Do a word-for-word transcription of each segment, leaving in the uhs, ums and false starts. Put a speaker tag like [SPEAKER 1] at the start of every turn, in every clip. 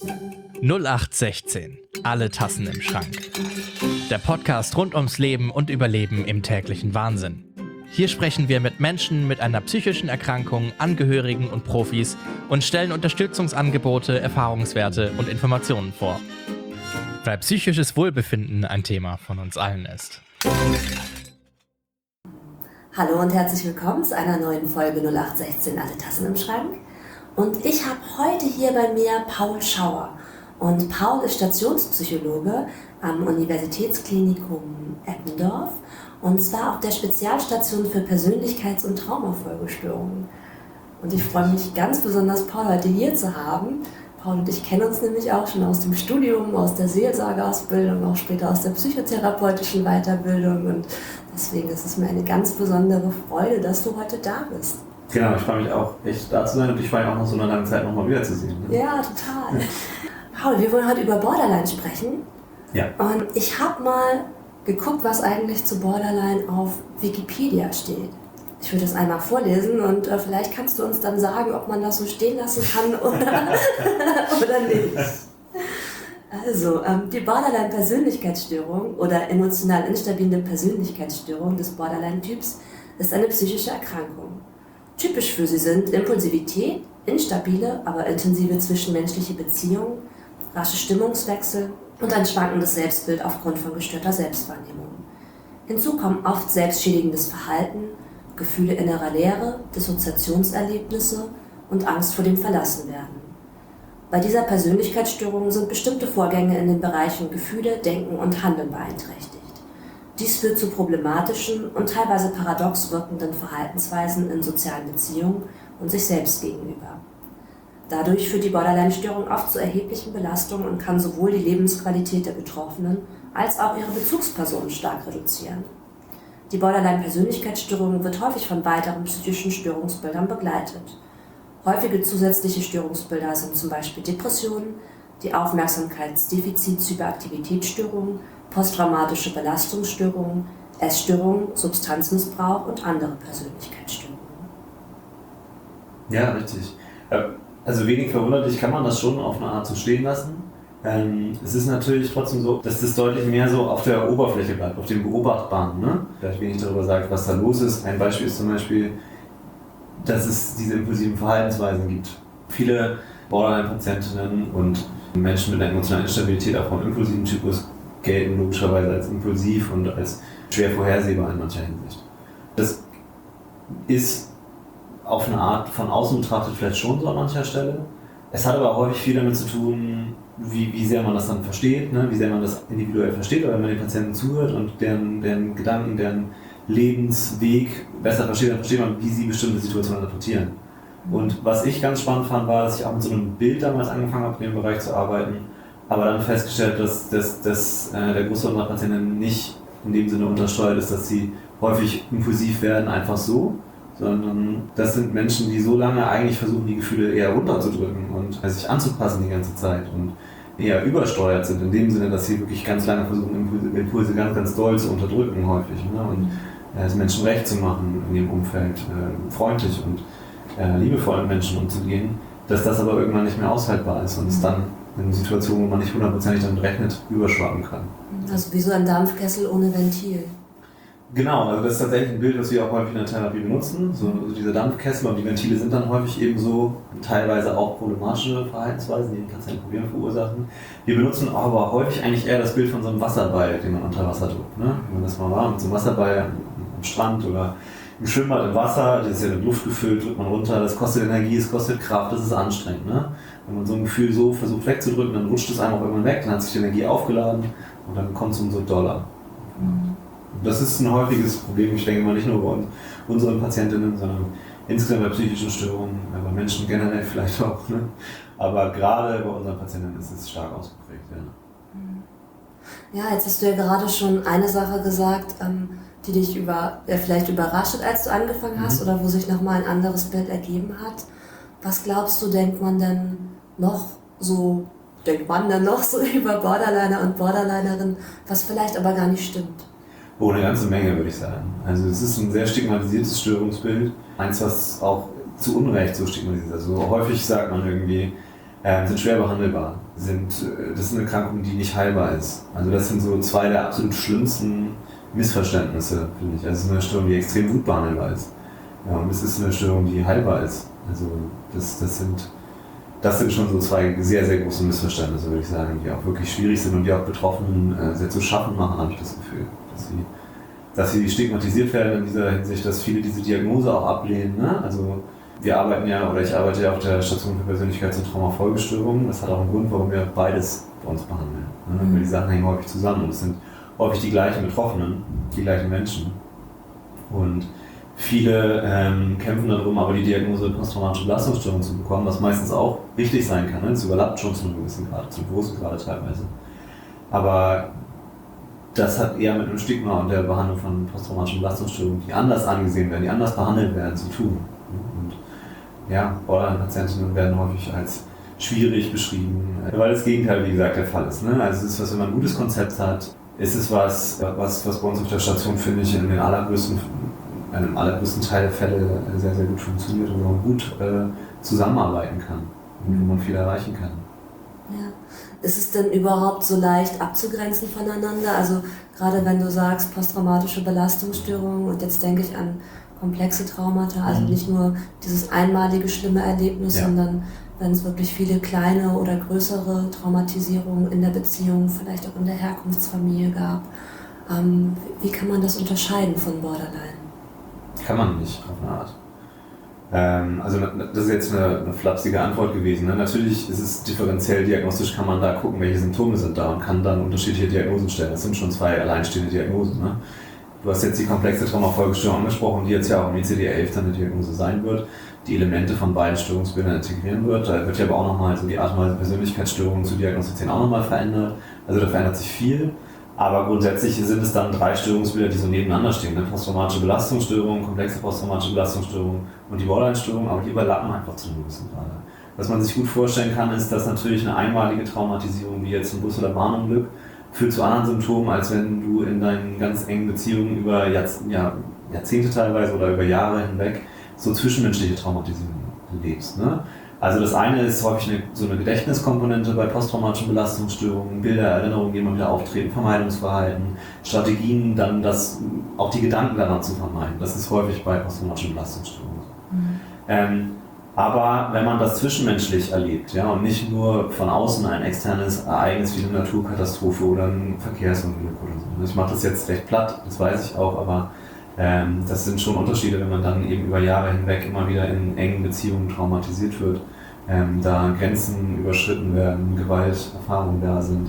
[SPEAKER 1] null acht sechzehn. Alle Tassen im Schrank. Der Podcast rund ums Leben und Überleben im täglichen Wahnsinn. Hier sprechen wir mit Menschen mit einer psychischen Erkrankung, Angehörigen und Profis und stellen Unterstützungsangebote, Erfahrungswerte und Informationen vor. Weil psychisches Wohlbefinden ein Thema von uns allen ist.
[SPEAKER 2] Hallo und herzlich willkommen zu einer neuen Folge null acht sechzehn. Alle Tassen im Schrank. Und ich habe heute hier bei mir Paul Schauer. Und Paul ist Stationspsychologe am Universitätsklinikum Eppendorf und zwar auf der Spezialstation für Persönlichkeits- und Traumafolgestörungen. Und ich freue mich ganz besonders, Paul heute hier zu haben. Paul und ich kennen uns nämlich auch schon aus dem Studium, aus der Seelsorgeausbildung, auch später aus der psychotherapeutischen Weiterbildung. Und deswegen ist es mir eine ganz besondere Freude, dass du heute da bist.
[SPEAKER 3] Genau, ich freue mich auch echt da zu sein und ich freue mich auch nach so einer langen Zeit nochmal wiederzusehen. Ne?
[SPEAKER 2] Ja, total. Paul, wir wollen heute über Borderline sprechen.
[SPEAKER 3] Ja.
[SPEAKER 2] Und ich habe mal geguckt, was eigentlich zu Borderline auf Wikipedia steht. Ich würde das einmal vorlesen und äh, vielleicht kannst du uns dann sagen, ob man das so stehen lassen kann oder, oder nicht. Also, ähm, die Borderline-Persönlichkeitsstörung oder emotional instabile Persönlichkeitsstörung des Borderline-Typs ist eine psychische Erkrankung. Typisch für sie sind Impulsivität, instabile, aber intensive zwischenmenschliche Beziehungen, rasche Stimmungswechsel und ein schwankendes Selbstbild aufgrund von gestörter Selbstwahrnehmung. Hinzu kommen oft selbstschädigendes Verhalten, Gefühle innerer Leere, Dissoziationserlebnisse und Angst vor dem Verlassenwerden. Bei dieser Persönlichkeitsstörung sind bestimmte Vorgänge in den Bereichen Gefühle, Denken und Handeln beeinträchtigt. Dies führt zu problematischen und teilweise paradox wirkenden Verhaltensweisen in sozialen Beziehungen und sich selbst gegenüber. Dadurch führt die Borderline-Störung oft zu erheblichen Belastungen und kann sowohl die Lebensqualität der Betroffenen als auch ihre Bezugspersonen stark reduzieren. Die Borderline-Persönlichkeitsstörung wird häufig von weiteren psychischen Störungsbildern begleitet. Häufige zusätzliche Störungsbilder sind zum Beispiel Depressionen, die Aufmerksamkeitsdefizit-Hyperaktivitätsstörung, posttraumatische Belastungsstörungen, Essstörungen, Substanzmissbrauch und andere Persönlichkeitsstörungen.
[SPEAKER 3] Ja, richtig. Also wenig verwunderlich kann man das schon auf eine Art so stehen lassen. Ähm, es ist natürlich trotzdem so, dass das deutlich mehr so auf der Oberfläche bleibt, auf dem Beobachtbaren. Ne? Vielleicht wenig darüber sagt, was da los ist. Ein Beispiel ist zum Beispiel, dass es diese impulsiven Verhaltensweisen gibt. Viele Borderline-Patientinnen und Menschen mit einer emotionalen Instabilität auch vom impulsiven Typus gelten logischerweise als impulsiv und als schwer vorhersehbar in mancher Hinsicht. Das ist auf eine Art von außen betrachtet vielleicht schon so an mancher Stelle. Es hat aber auch häufig viel damit zu tun, wie, wie sehr man das dann versteht, ne? Wie sehr man das individuell versteht, oder wenn man den Patienten zuhört und deren, deren Gedanken, deren Lebensweg besser versteht, dann versteht man, wie sie bestimmte Situationen interpretieren. Und was ich ganz spannend fand, war, dass ich auch mit so einem Bild damals angefangen habe, in dem Bereich zu arbeiten, aber dann festgestellt, dass, dass, dass äh, der Großteil unserer Patienten nicht in dem Sinne untersteuert ist, dass sie häufig impulsiv werden, einfach so, sondern das sind Menschen, die so lange eigentlich versuchen, die Gefühle eher runterzudrücken und sich anzupassen die ganze Zeit und eher übersteuert sind, in dem Sinne, dass sie wirklich ganz lange versuchen, Impulse, Impulse ganz, ganz doll zu unterdrücken häufig, ne? Und äh, es Menschen recht zu machen in ihrem Umfeld, äh, freundlich und äh, liebevoll mit Menschen umzugehen, dass das aber irgendwann nicht mehr aushaltbar ist und es dann in Situationen, wo man nicht hundertprozentig damit rechnet, überschwappen kann.
[SPEAKER 2] Also wie so ein Dampfkessel ohne Ventil.
[SPEAKER 3] Genau, also das ist tatsächlich ein Bild, was wir auch häufig in der Therapie benutzen. So, also diese Dampfkessel und die Ventile sind dann häufig eben so teilweise auch problematische Verhaltensweisen, die den Patienten Probleme verursachen. Wir benutzen aber häufig eigentlich eher das Bild von so einem Wasserball, den man unter Wasser drückt. Ne? Wenn man das mal war, mit so einem Wasserball am, am Strand oder im Schwimmbad im Wasser, das ist ja mit Luft gefüllt, drückt man runter, das kostet Energie, es kostet Kraft, das ist anstrengend. Ne? Wenn man so ein Gefühl so versucht wegzudrücken, dann rutscht es einem auch irgendwann weg, dann hat sich die Energie aufgeladen und dann kommt es umso doller. Mhm. Das ist ein häufiges Problem, ich denke mal nicht nur bei unseren Patientinnen, sondern insgesamt bei psychischen Störungen, bei Menschen generell vielleicht auch. Ne? Aber gerade bei unseren Patientinnen ist es stark ausgeprägt.
[SPEAKER 2] Ja. Ja, jetzt hast du ja gerade schon eine Sache gesagt, die dich über, ja, vielleicht überrascht hat, als du angefangen hast, mhm. oder wo sich nochmal ein anderes Bild ergeben hat. Was glaubst du, denkt man denn noch so, denkt man denn noch so über Borderliner und Borderlinerin, was vielleicht aber gar nicht stimmt?
[SPEAKER 3] Oh, eine ganze Menge, würde ich sagen. Also es ist ein sehr stigmatisiertes Störungsbild. Eins, was auch zu Unrecht so stigmatisiert ist. Also häufig sagt man irgendwie, äh, sind schwer behandelbar. Sind, äh, das ist eine Erkrankung, die nicht heilbar ist. Also das sind so zwei der absolut schlimmsten Missverständnisse, finde ich. Also es ist eine Störung, die extrem gut behandelbar ist. Ja, und es ist eine Störung, die heilbar ist. Also das, das sind Das sind schon so zwei sehr, sehr große Missverständnisse, würde ich sagen, die auch wirklich schwierig sind und die auch Betroffenen äh, sehr zu schaffen machen, habe ich das Gefühl. Dass sie, dass sie stigmatisiert werden in dieser Hinsicht, dass viele diese Diagnose auch ablehnen. Ne? Also wir arbeiten ja, oder ich arbeite ja auf der Station für Persönlichkeits- und Traumafolgestörungen. Das hat auch einen Grund, warum wir beides bei uns behandeln. Ne? Mhm. Weil die Sachen hängen häufig zusammen und es sind häufig die gleichen Betroffenen, die gleichen Menschen. Und viele ähm, kämpfen darum, aber die Diagnose posttraumatische Belastungsstörung zu bekommen, was meistens auch richtig sein kann. Ne? Das überlappt schon zu einem gewissen Grad, zum großen Grad teilweise. Aber das hat eher mit einem Stigma und der Behandlung von posttraumatischen Belastungsstörungen, die anders angesehen werden, die anders behandelt werden, zu tun. Und ja, Borderline-Patientinnen werden häufig als schwierig beschrieben, weil das Gegenteil, wie gesagt, der Fall ist. Ne? Also es ist was, wenn man ein gutes Konzept hat, ist es was, was, was bei uns auf der Station, finde ich, in den allergrößten im allergrößten Teil der Fälle sehr, sehr gut funktioniert und wo man gut äh, zusammenarbeiten kann und wo man viel erreichen kann.
[SPEAKER 2] Ja. Ist es denn überhaupt so leicht abzugrenzen voneinander? Also gerade wenn du sagst posttraumatische Belastungsstörungen und jetzt denke ich an komplexe Traumata, also mhm. nicht nur dieses einmalige schlimme Erlebnis, ja. sondern wenn es wirklich viele kleine oder größere Traumatisierungen in der Beziehung, vielleicht auch in der Herkunftsfamilie gab. Ähm, wie kann man das unterscheiden von Borderline?
[SPEAKER 3] Kann man nicht, auf eine Art. Ähm, also das ist jetzt eine, eine flapsige Antwort gewesen. Ne? Natürlich ist es differenziell diagnostisch, kann man da gucken, welche Symptome sind da und kann dann unterschiedliche Diagnosen stellen. Das sind schon zwei alleinstehende Diagnosen. Ne? Du hast jetzt die komplexe Traumafolgestörung angesprochen, die jetzt ja auch im I C D elf dann eine Diagnose sein wird, die Elemente von beiden Störungsbildern integrieren wird. Da wird ja aber auch nochmal so die Art und Weise Persönlichkeitsstörungen zu diagnostizieren auch nochmal verändert. Also da verändert sich viel. Aber grundsätzlich sind es dann drei Störungsbilder, die so nebeneinander stehen. Ne? Posttraumatische Belastungsstörung, komplexe posttraumatische Belastungsstörung und die Borderline-Störung, aber die überlappen einfach zu einem gewissen Grad. Was man sich gut vorstellen kann, ist, dass natürlich eine einmalige Traumatisierung, wie jetzt ein Bus- oder Bahnunglück, führt zu anderen Symptomen, als wenn du in deinen ganz engen Beziehungen über Jahrz- ja, Jahrzehnte teilweise oder über Jahre hinweg so zwischenmenschliche Traumatisierung lebst. Ne? Also das eine ist häufig eine, so eine Gedächtniskomponente bei posttraumatischen Belastungsstörungen, Bilder, Erinnerungen, die immer wieder auftreten, Vermeidungsverhalten, Strategien, dann das, auch die Gedanken daran zu vermeiden. Das ist häufig bei posttraumatischen Belastungsstörungen. Mhm. Ähm, aber wenn man das zwischenmenschlich erlebt, ja, und nicht nur von außen ein externes Ereignis wie eine Naturkatastrophe oder ein Verkehrsunglück oder so. Ich mache das jetzt recht platt, das weiß ich auch, aber ähm, das sind schon Unterschiede, wenn man dann eben über Jahre hinweg immer wieder in engen Beziehungen traumatisiert wird. Ähm, da Grenzen überschritten werden, Gewalterfahrungen da sind.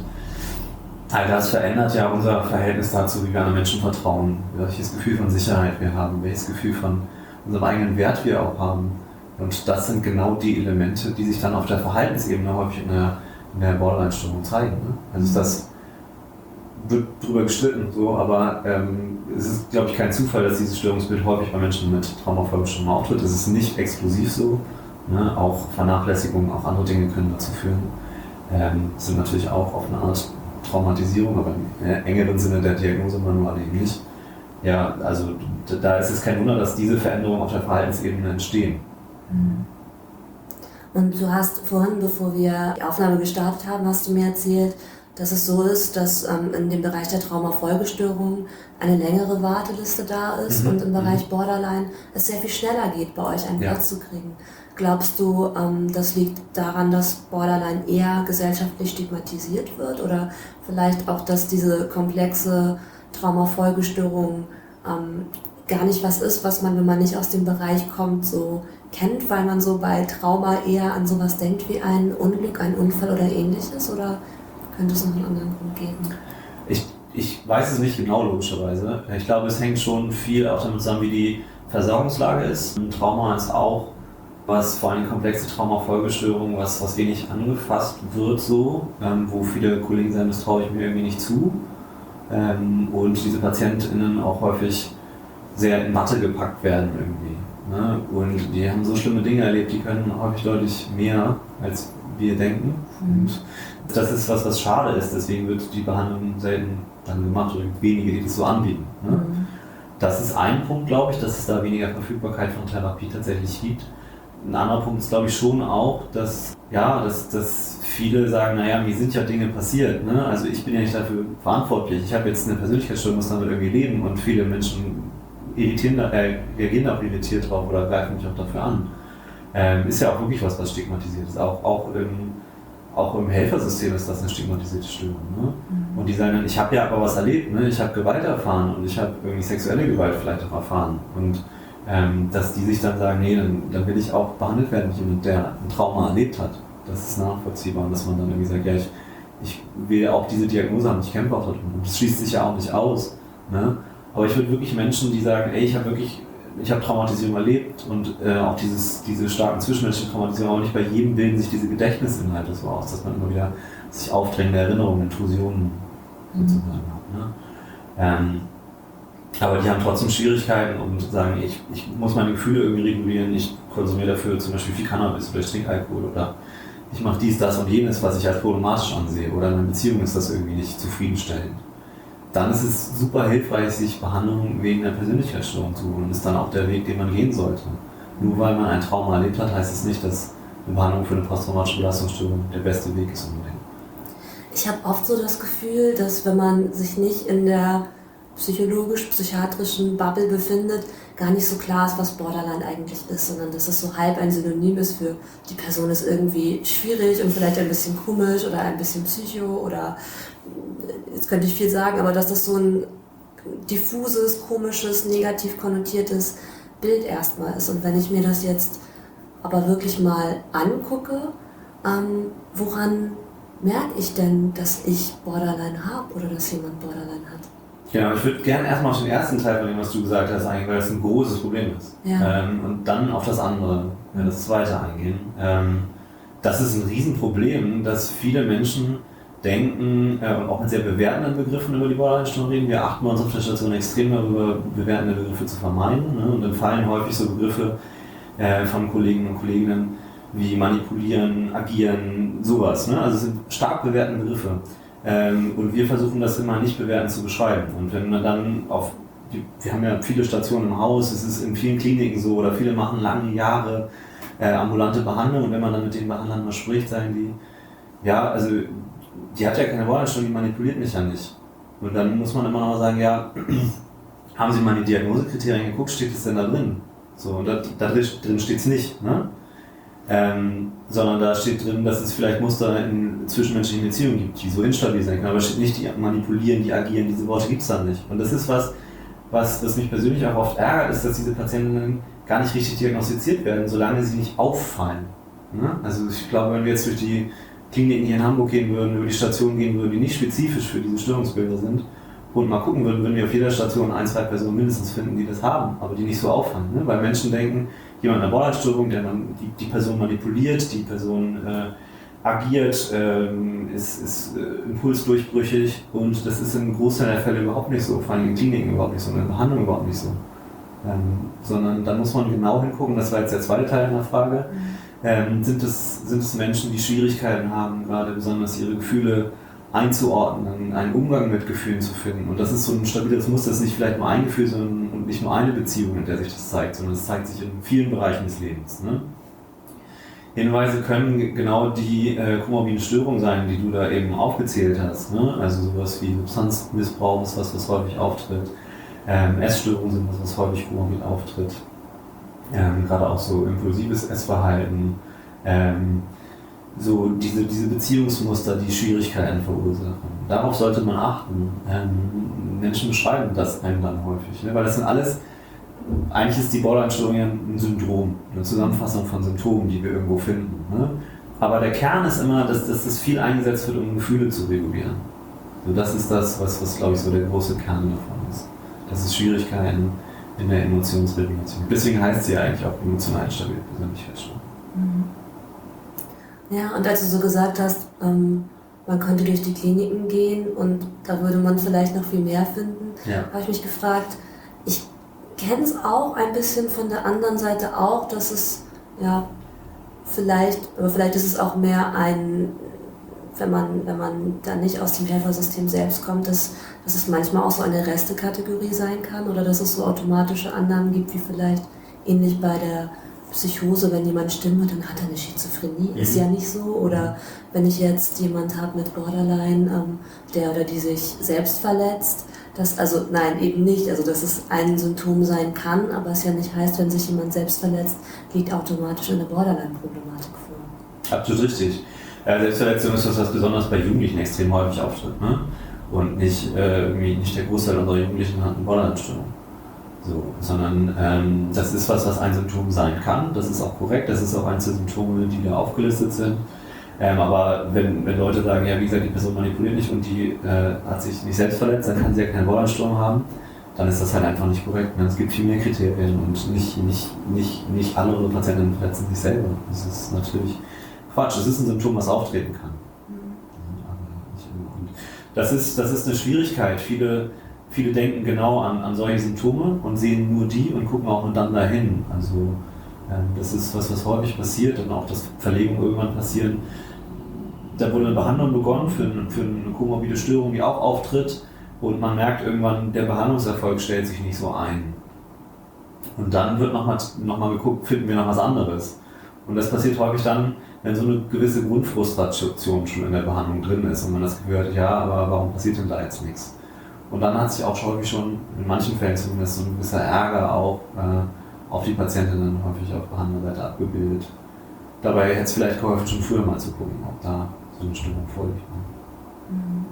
[SPEAKER 3] All das verändert ja unser Verhältnis dazu, wie wir anderen Menschen vertrauen, welches Gefühl von Sicherheit wir haben, welches Gefühl von unserem eigenen Wert wir auch haben. Und das sind genau die Elemente, die sich dann auf der Verhaltensebene häufig in der, in der Borderline-Störung zeigen. Ne? Also das wird drüber gestritten, so, aber ähm, es ist, glaube ich, kein Zufall, dass dieses Störungsbild häufig bei Menschen mit Traumafolgestörungen auftritt. Es ist nicht exklusiv so. Ne, auch Vernachlässigung, auch andere Dinge können dazu führen. Ähm, sind natürlich auch auf eine Art Traumatisierung, aber im äh, engeren Sinne der Diagnosemanual eben nicht. Ja, also da ist es kein Wunder, dass diese Veränderungen auf der Verhaltensebene entstehen.
[SPEAKER 2] Und du hast vorhin, bevor wir die Aufnahme gestartet haben, hast du mir erzählt, dass es so ist, dass ähm, in dem Bereich der Traumafolgestörungen eine längere Warteliste da ist mhm. und im Bereich Borderline es sehr viel schneller geht, bei euch einen ja. Platz zu kriegen. Glaubst du, ähm, das liegt daran, dass Borderline eher gesellschaftlich stigmatisiert wird oder vielleicht auch, dass diese komplexe Traumafolgestörung ähm, gar nicht was ist, was man, wenn man nicht aus dem Bereich kommt, so kennt, weil man so bei Trauma eher an sowas denkt wie ein Unglück, ein Unfall oder ähnliches? Oder könnte es noch einen anderen Grund geben?
[SPEAKER 3] Ich, ich weiß es nicht genau, logischerweise. Ich glaube, es hängt schon viel auch damit zusammen, wie die Versorgungslage ist. Ein Trauma ist auch, was vor allem komplexe Traumafolgestörungen, was, was wenig angefasst wird, so, ähm, wo viele Kollegen sagen, das traue ich mir irgendwie nicht zu. Ähm, und diese PatientInnen auch häufig sehr in Matte gepackt werden irgendwie. Ne? Und die haben so schlimme Dinge erlebt, die können häufig deutlich mehr, als wir denken. Mhm. Und das ist was, was schade ist, deswegen wird die Behandlung selten dann gemacht oder wenige, die das so anbieten. Ne? Mhm. Das ist ein Punkt, glaube ich, dass es da weniger Verfügbarkeit von Therapie tatsächlich gibt. Ein anderer Punkt ist, glaube ich, schon auch, dass ja, dass, dass viele sagen, naja, mir sind ja Dinge passiert, ne? Also ich bin ja nicht dafür verantwortlich. Ich habe jetzt eine Persönlichkeitsstörung, muss damit irgendwie leben und viele Menschen irritieren, äh, reagieren auch irritiert drauf oder greifen mich auch dafür an. Ähm, ist ja auch wirklich was, was stigmatisiert ist. Auch, auch, im, auch im Helfersystem ist das eine stigmatisierte Störung. Ne? Mhm. Und die sagen dann, ich habe ja aber was erlebt, ne? Ich habe Gewalt erfahren und ich habe irgendwie sexuelle Gewalt vielleicht auch erfahren. Und ähm, dass die sich dann sagen, nee, dann, dann will ich auch behandelt werden wie jemand, der ein Trauma erlebt hat. Das ist nachvollziehbar. Und dass man dann irgendwie sagt, ja, ich, ich will auch diese Diagnose haben, ich kämpfe auch darum. Und das schließt sich ja auch nicht aus. Ne? Aber ich würde wirklich Menschen, die sagen, ey, ich habe wirklich, ich habe Traumatisierung erlebt und äh, auch dieses, diese starken zwischenmenschlichen Traumatisierungen, auch nicht bei jedem bilden sich diese Gedächtnisinhalte so aus, dass man immer wieder sich aufdrängende Erinnerungen, Intrusionen sozusagen hat. Ne? Ähm, aber die haben trotzdem Schwierigkeiten und sagen, ich, ich muss meine Gefühle irgendwie regulieren, ich konsumiere dafür zum Beispiel viel Cannabis oder ich trinke Alkohol oder ich mache dies, das und jenes, was ich als problematisch ansehe oder in einer Beziehung ist das irgendwie nicht zufriedenstellend. Dann ist es super hilfreich, sich Behandlung wegen einer Persönlichkeitsstörung zu holen und ist dann auch der Weg, den man gehen sollte. Nur weil man ein Trauma erlebt hat, heißt es nicht, dass eine Behandlung für eine posttraumatische Belastungsstörung der beste Weg ist unbedingt.
[SPEAKER 2] Ich habe oft so das Gefühl, dass wenn man sich nicht in der psychologisch-psychiatrischen Bubble befindet, gar nicht so klar ist, was Borderline eigentlich ist, sondern dass es so halb ein Synonym ist für die Person ist irgendwie schwierig und vielleicht ein bisschen komisch oder ein bisschen psycho oder jetzt könnte ich viel sagen, aber dass das so ein diffuses, komisches, negativ konnotiertes Bild erstmal ist. Und wenn ich mir das jetzt aber wirklich mal angucke, ähm, woran merke ich denn, dass ich Borderline habe oder dass jemand Borderline hat?
[SPEAKER 3] Genau, ich würde gerne erstmal auf den ersten Teil von dem, was du gesagt hast, eingehen, weil das ein großes Problem ist.
[SPEAKER 2] Ja.
[SPEAKER 3] Ähm, und dann auf das andere, ja, das zweite eingehen. Ähm, das ist ein Riesenproblem, dass viele Menschen denken, äh, und auch mit sehr bewertenden Begriffen über die Borderline-Störung reden. Wir achten bei uns auf der Station extrem darüber, bewertende Begriffe zu vermeiden. Ne? Und dann fallen häufig so Begriffe äh, von Kollegen und Kolleginnen wie manipulieren, agieren, sowas. Ne? Also es sind stark bewertende Begriffe. Ähm, und wir versuchen das immer nicht bewertend zu beschreiben. Und wenn man dann auf, die, wir haben ja viele Stationen im Haus, es ist in vielen Kliniken so, oder viele machen lange Jahre äh, ambulante Behandlung und wenn man dann mit den Behandlern mal spricht, sagen die, ja, also die hat ja keine Borderline-Störung, die manipuliert mich ja nicht. Und dann muss man immer noch mal sagen, ja, haben Sie mal die Diagnosekriterien geguckt, steht es denn da drin? So, und da, da drin steht es nicht, ne? Ähm, sondern da steht drin, dass es vielleicht Muster in zwischenmenschlichen Beziehungen gibt, die so instabil sein können, aber es steht nicht, die manipulieren, die agieren, diese Worte gibt es dann nicht. Und das ist was, was das mich persönlich auch oft ärgert, ist, dass diese Patientinnen gar nicht richtig diagnostiziert werden, solange sie nicht auffallen. Ne? Also ich glaube, wenn wir jetzt durch die Kliniken hier in Hamburg gehen würden, über die Stationen gehen würden, die nicht spezifisch für diese Störungsbilder sind und mal gucken würden, würden wir auf jeder Station ein, zwei Personen mindestens finden, die das haben, aber die nicht so auffallen. Ne? Weil Menschen denken, jemand mit einer Borderline-Störung, der man, die, die Person manipuliert, die Person äh, agiert, ähm, ist, ist äh, impulsdurchbrüchig und das ist im Großteil der Fälle überhaupt nicht so, vor allem in Kliniken überhaupt nicht so, in der Behandlung überhaupt nicht so. Ähm, sondern da muss man genau hingucken, das war jetzt der zweite Teil der Frage, ähm, sind, es, sind es Menschen, die Schwierigkeiten haben, gerade besonders ihre Gefühle einzuordnen, einen Umgang mit Gefühlen zu finden. Und das ist so ein stabiles Muster, das ist nicht vielleicht nur ein Gefühl, sondern und nicht nur eine Beziehung, in der sich das zeigt, sondern es zeigt sich in vielen Bereichen des Lebens. Ne? Hinweise können genau die äh, komorbiden Störungen sein, die du da eben aufgezählt hast. Ne? Also sowas wie Substanzmissbrauch ist was, was häufig auftritt. Ähm, Essstörungen sind was, was häufig komorbid auftritt. Ähm, gerade auch so impulsives Essverhalten. Ähm, so diese, diese Beziehungsmuster, die Schwierigkeiten verursachen. Darauf sollte man achten. Ähm, Menschen beschreiben das einem dann häufig, ne? Weil das sind alles, eigentlich ist die Borderline-Störung ja ein Syndrom, eine Zusammenfassung von Symptomen, die wir irgendwo finden. Ne? Aber der Kern ist immer, dass, dass das viel eingesetzt wird, um Gefühle zu regulieren. So, das ist das, was, was glaube ich so der große Kern davon ist. Das ist Schwierigkeiten in der Emotionsregulation. Deswegen heißt sie ja eigentlich auch emotional instabile Persönlichkeitsstörung.
[SPEAKER 2] Mhm. Ja, und als du so gesagt hast, ähm, man könnte durch die Kliniken gehen und da würde man vielleicht noch viel mehr finden,
[SPEAKER 3] ja.
[SPEAKER 2] habe ich mich gefragt, ich kenne es auch ein bisschen von der anderen Seite auch, dass es ja vielleicht, aber vielleicht ist es auch mehr ein, wenn man, wenn man dann nicht aus dem Helfersystem selbst kommt, dass, dass es manchmal auch so eine Restekategorie sein kann oder dass es so automatische Annahmen gibt, wie vielleicht ähnlich bei der Psychose, wenn jemand stimmt, dann hat er eine Schizophrenie. Mhm. Ist ja nicht so. Oder wenn ich jetzt jemand habe mit Borderline, ähm, der oder die sich selbst verletzt, das, also nein, eben nicht. Also dass es ein Symptom sein kann, aber es ja nicht heißt, wenn sich jemand selbst verletzt, liegt automatisch eine Borderline-Problematik vor.
[SPEAKER 3] Absolut richtig. Ja, Selbstverletzung ist das, was besonders bei Jugendlichen extrem häufig auftritt. Ne? Und nicht, äh, irgendwie nicht der Großteil unserer Jugendlichen hat eine Borderline-Störung. So, sondern ähm, das ist was, was ein Symptom sein kann. Das ist auch korrekt. Das ist auch eins der Symptome, die da aufgelistet sind. Ähm, aber wenn, wenn Leute sagen, ja, wie gesagt, die Person manipuliert nicht und die äh, hat sich nicht selbst verletzt, dann kann sie ja keine Borderline-Störung haben, dann ist das halt einfach nicht korrekt. Es gibt viel mehr Kriterien und nicht, nicht, nicht, nicht alle unsere Patienten verletzen sich selber. Das ist natürlich Quatsch. Das ist ein Symptom, was auftreten kann. Und das ist, das ist eine Schwierigkeit. Viele Viele denken genau an, an solche Symptome und sehen nur die und gucken auch nur dann dahin. Also ähm, das ist was, was häufig passiert und auch, dass Verlegungen irgendwann passieren. Da wurde eine Behandlung begonnen für, ein, für eine komorbide Störung, die auch auftritt und man merkt irgendwann, der Behandlungserfolg stellt sich nicht so ein. Und dann wird nochmal noch mal geguckt, finden wir noch was anderes. Und das passiert häufig dann, wenn so eine gewisse Grundfrustration schon in der Behandlung drin ist und man das Gefühl hat, ja, aber warum passiert denn da jetzt nichts? Und dann hat sich auch häufig schon, in manchen Fällen zumindest, so ein gewisser Ärger auch äh, auf die Patientinnen häufig auf Behandlerseite abgebildet. Dabei hätte es vielleicht geholfen, schon früher mal zu gucken, ob da so eine Störung vorliegt.
[SPEAKER 2] Mhm.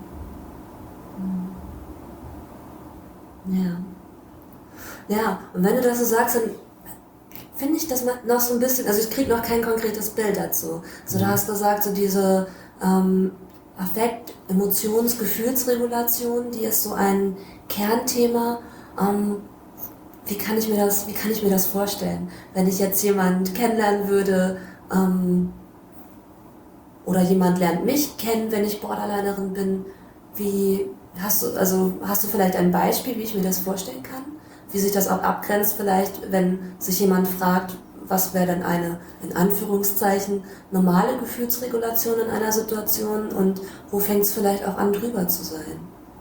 [SPEAKER 2] Mhm. Ja. Ja, und wenn du das so sagst, dann finde ich das noch so ein bisschen, also ich kriege noch kein konkretes Bild dazu. So, du hast gesagt, so diese ähm, Affekt-, Emotions-, Gefühlsregulation, die ist so ein Kernthema. Ähm, wie kann ich mir das, wie kann ich mir das vorstellen? Wenn ich jetzt jemand kennenlernen würde, ähm, oder jemand lernt mich kennen, wenn ich Borderlinerin bin, wie hast du, also hast du vielleicht ein Beispiel, wie ich mir das vorstellen kann? Wie sich das auch abgrenzt vielleicht, wenn sich jemand fragt, was wäre denn eine, in Anführungszeichen, normale Gefühlsregulation in einer Situation und wo fängt es vielleicht auch an, drüber zu sein?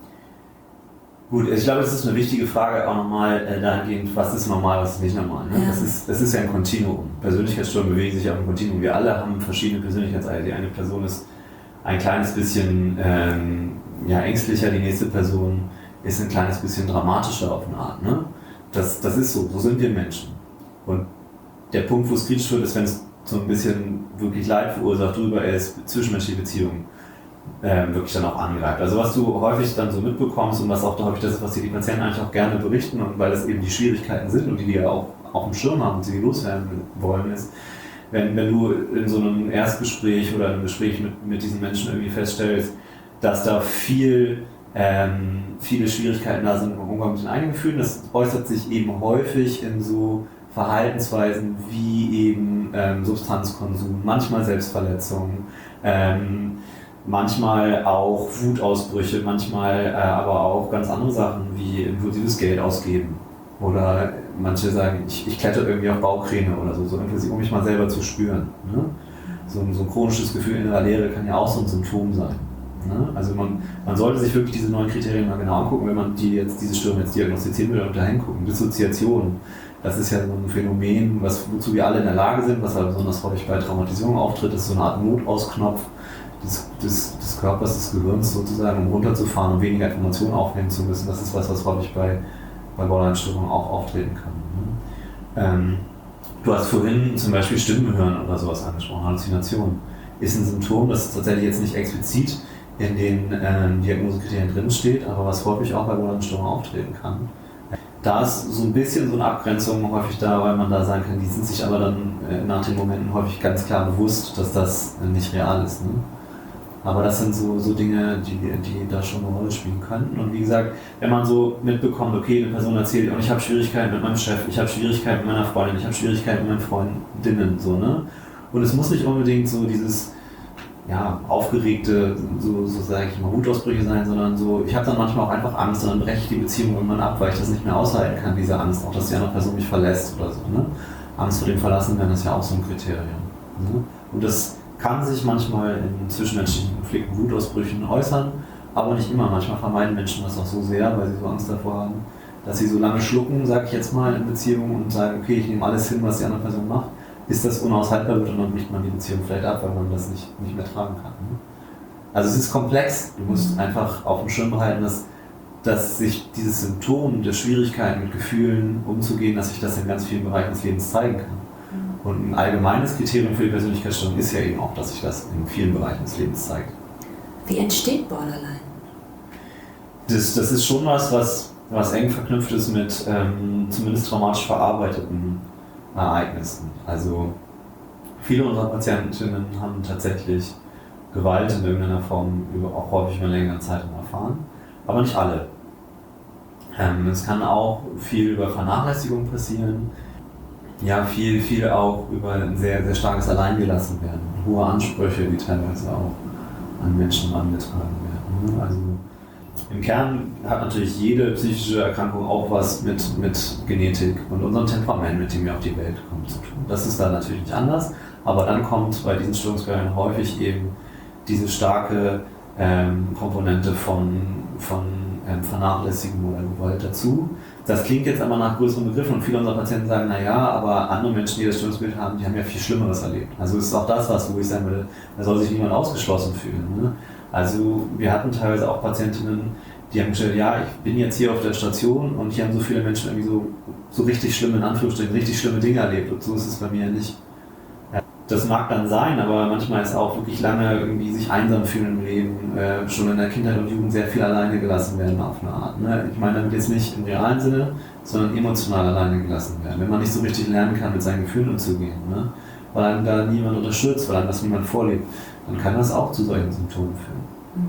[SPEAKER 3] Gut, ich glaube, das ist eine wichtige Frage auch nochmal äh, dahingehend, was ist normal, was ist nicht normal. Ne?
[SPEAKER 2] Ja.
[SPEAKER 3] Das ist, das ist ja ein Kontinuum. Persönlichkeitsstörungen bewegen sich auf einem Kontinuum. Wir alle haben verschiedene Persönlichkeitsteile. Die eine Person ist ein kleines bisschen ähm, ja, ängstlicher, die nächste Person ist ein kleines bisschen dramatischer auf eine Art. Ne? Das, das ist so, so sind wir Menschen. Und der Punkt, wo es kritisch wird, ist, wenn es so ein bisschen wirklich Leid verursacht, drüber ist, zwischenmenschliche Beziehungen äh, wirklich dann auch angreift. Also was du häufig dann so mitbekommst und was auch häufig das ist, was dir die Patienten eigentlich auch gerne berichten und weil das eben die Schwierigkeiten sind und die die ja auch auf dem Schirm haben und sie loswerden wollen, ist, wenn, wenn du in so einem Erstgespräch oder einem Gespräch mit, mit diesen Menschen irgendwie feststellst, dass da viel ähm, viele Schwierigkeiten da sind im Umgang mit den eigenen Gefühlen. Das äußert sich eben häufig in so Verhaltensweisen wie eben ähm, Substanzkonsum, manchmal Selbstverletzungen, ähm, manchmal auch Wutausbrüche, manchmal äh, aber auch ganz andere Sachen wie impulsives Geld ausgeben. Oder manche sagen, ich, ich kletter irgendwie auf Bauchkräne oder so, so impulsiv, um mich mal selber zu spüren. Ne? So, so ein chronisches Gefühl innerer Leere kann ja auch so ein Symptom sein. Ne? Also man, man sollte sich wirklich diese neuen Kriterien mal genau angucken, wenn man die jetzt, diese Störung jetzt diagnostizieren will und da hingucken. Dissoziation, das ist ja so ein Phänomen, was, wozu wir alle in der Lage sind, was aber besonders häufig bei Traumatisierung auftritt, ist so eine Art Notausknopf des, des, des Körpers, des Gehirns sozusagen, um runterzufahren und weniger Informationen aufnehmen zu müssen. Das ist was, was häufig bei, bei Borderline-Störungen auch auftreten kann. Ne? Ähm, du hast vorhin zum Beispiel Stimmen hören oder sowas angesprochen, Halluzination. Ist ein Symptom, das tatsächlich jetzt nicht explizit in den ähm, Diagnosekriterien drin steht, aber was häufig auch bei Borderline-Störungen auftreten kann. Da ist so ein bisschen so eine Abgrenzung häufig da, weil man da sagen kann, die sind sich aber dann äh, nach den Momenten häufig ganz klar bewusst, dass das äh, nicht real ist. Ne? Aber das sind so, so Dinge, die, die da schon eine Rolle spielen könnten. Und wie gesagt, wenn man so mitbekommt, okay, eine Person erzählt, und ich habe Schwierigkeiten mit meinem Chef, ich habe Schwierigkeiten mit meiner Freundin, ich habe Schwierigkeiten mit meinen Freundinnen, so, ne? Und es muss nicht unbedingt so dieses ja, aufgeregte, so, so sage ich mal, Wutausbrüche sein, sondern so, ich habe dann manchmal auch einfach Angst und dann breche ich die Beziehung irgendwann ab, weil ich das nicht mehr aushalten kann, diese Angst, auch dass die andere Person mich verlässt oder so. Ne? Angst vor dem Verlassenwerden ist ja auch so ein Kriterium. Ne? Und das kann sich manchmal in zwischenmenschlichen Konflikten, Wutausbrüchen äußern, aber nicht immer. Manchmal vermeiden Menschen das auch so sehr, weil sie so Angst davor haben, dass sie so lange schlucken, sage ich jetzt mal, in Beziehungen und sagen, okay, ich nehme alles hin, was die andere Person macht, ist das unaushaltbar wird und dann bricht man die Beziehung vielleicht ab, weil man das nicht, nicht mehr tragen kann. Ne? Also es ist komplex, du musst einfach auf dem Schirm behalten, dass, dass sich dieses Symptom der Schwierigkeiten mit Gefühlen umzugehen, dass sich das in ganz vielen Bereichen des Lebens zeigen kann. Und ein allgemeines Kriterium für die Persönlichkeitsstörung ist ja eben auch, dass sich das in vielen Bereichen des Lebens zeigt.
[SPEAKER 2] Wie entsteht Borderline?
[SPEAKER 3] Das, das ist schon was, was, was eng verknüpft ist mit ähm, zumindest traumatisch verarbeiteten Ereignissen. Also viele unserer Patientinnen haben tatsächlich Gewalt in irgendeiner Form über auch häufig über längere Zeit erfahren, aber nicht alle. Ähm, es kann auch viel über Vernachlässigung passieren. Ja, viel, viel auch über ein sehr, sehr starkes Alleingelassen werden. Hohe Ansprüche, die teilweise auch an Menschen angetragen werden. Also im Kern hat natürlich jede psychische Erkrankung auch was mit, mit Genetik und unserem Temperament, mit dem wir auf die Welt kommen, zu tun. Das ist da natürlich nicht anders, aber dann kommt bei diesen Störungsbildern häufig eben diese starke ähm, Komponente von, von ähm, Vernachlässigung oder Gewalt dazu. Das klingt jetzt aber nach größeren Begriffen und viele unserer Patienten sagen, naja, aber andere Menschen, die das Störungsbild haben, die haben ja viel Schlimmeres erlebt. Also es ist auch das, was, wo ich sagen würde, da soll sich niemand ausgeschlossen fühlen. Ne? Also wir hatten teilweise auch Patientinnen, die haben gesagt, ja, ich bin jetzt hier auf der Station und hier haben so viele Menschen irgendwie so, so richtig schlimme, in Anführungsstrichen, richtig schlimme Dinge erlebt und so ist es bei mir nicht. Das mag dann sein, aber manchmal ist auch wirklich lange irgendwie sich einsam fühlen im Leben, äh, schon in der Kindheit und Jugend sehr viel alleine gelassen werden auf eine Art. Ne? Ich meine damit jetzt nicht im realen Sinne, sondern emotional alleine gelassen werden. Wenn man nicht so richtig lernen kann, mit seinen Gefühlen umzugehen, ne? Weil einem da niemand unterstützt, weil einem das niemand vorlebt, dann kann das auch zu solchen Symptomen führen.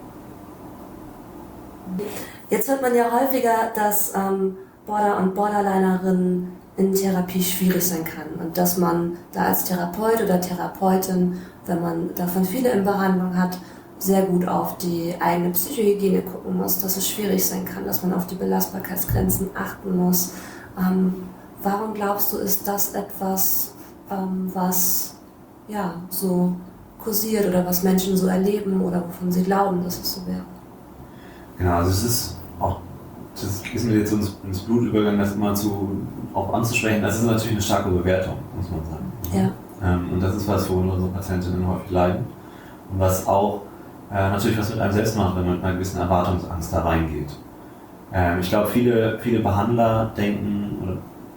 [SPEAKER 2] Jetzt hört man ja häufiger, dass ähm, Border- und Borderlinerinnen in Therapie schwierig sein kann und dass man da als Therapeut oder Therapeutin, wenn man davon viele in Behandlung hat, sehr gut auf die eigene Psychohygiene gucken muss, dass es schwierig sein kann, dass man auf die Belastbarkeitsgrenzen achten muss. Ähm, warum glaubst du, ist das etwas, ähm, was ja, so kursiert oder was Menschen so erleben oder wovon sie glauben, dass es so wäre?
[SPEAKER 3] Genau, also es ist auch, das ist mir jetzt ins, ins Blut übergegangen, das immer zu, auch anzusprechen. Das ist natürlich eine starke Bewertung, muss man sagen.
[SPEAKER 2] Ja.
[SPEAKER 3] Ähm, und das ist was, wo unsere Patientinnen häufig leiden. Und was auch äh, natürlich was mit einem selbst macht, wenn man mit einer gewissen Erwartungsangst da reingeht. Ähm, ich glaube, viele, viele Behandler denken, oder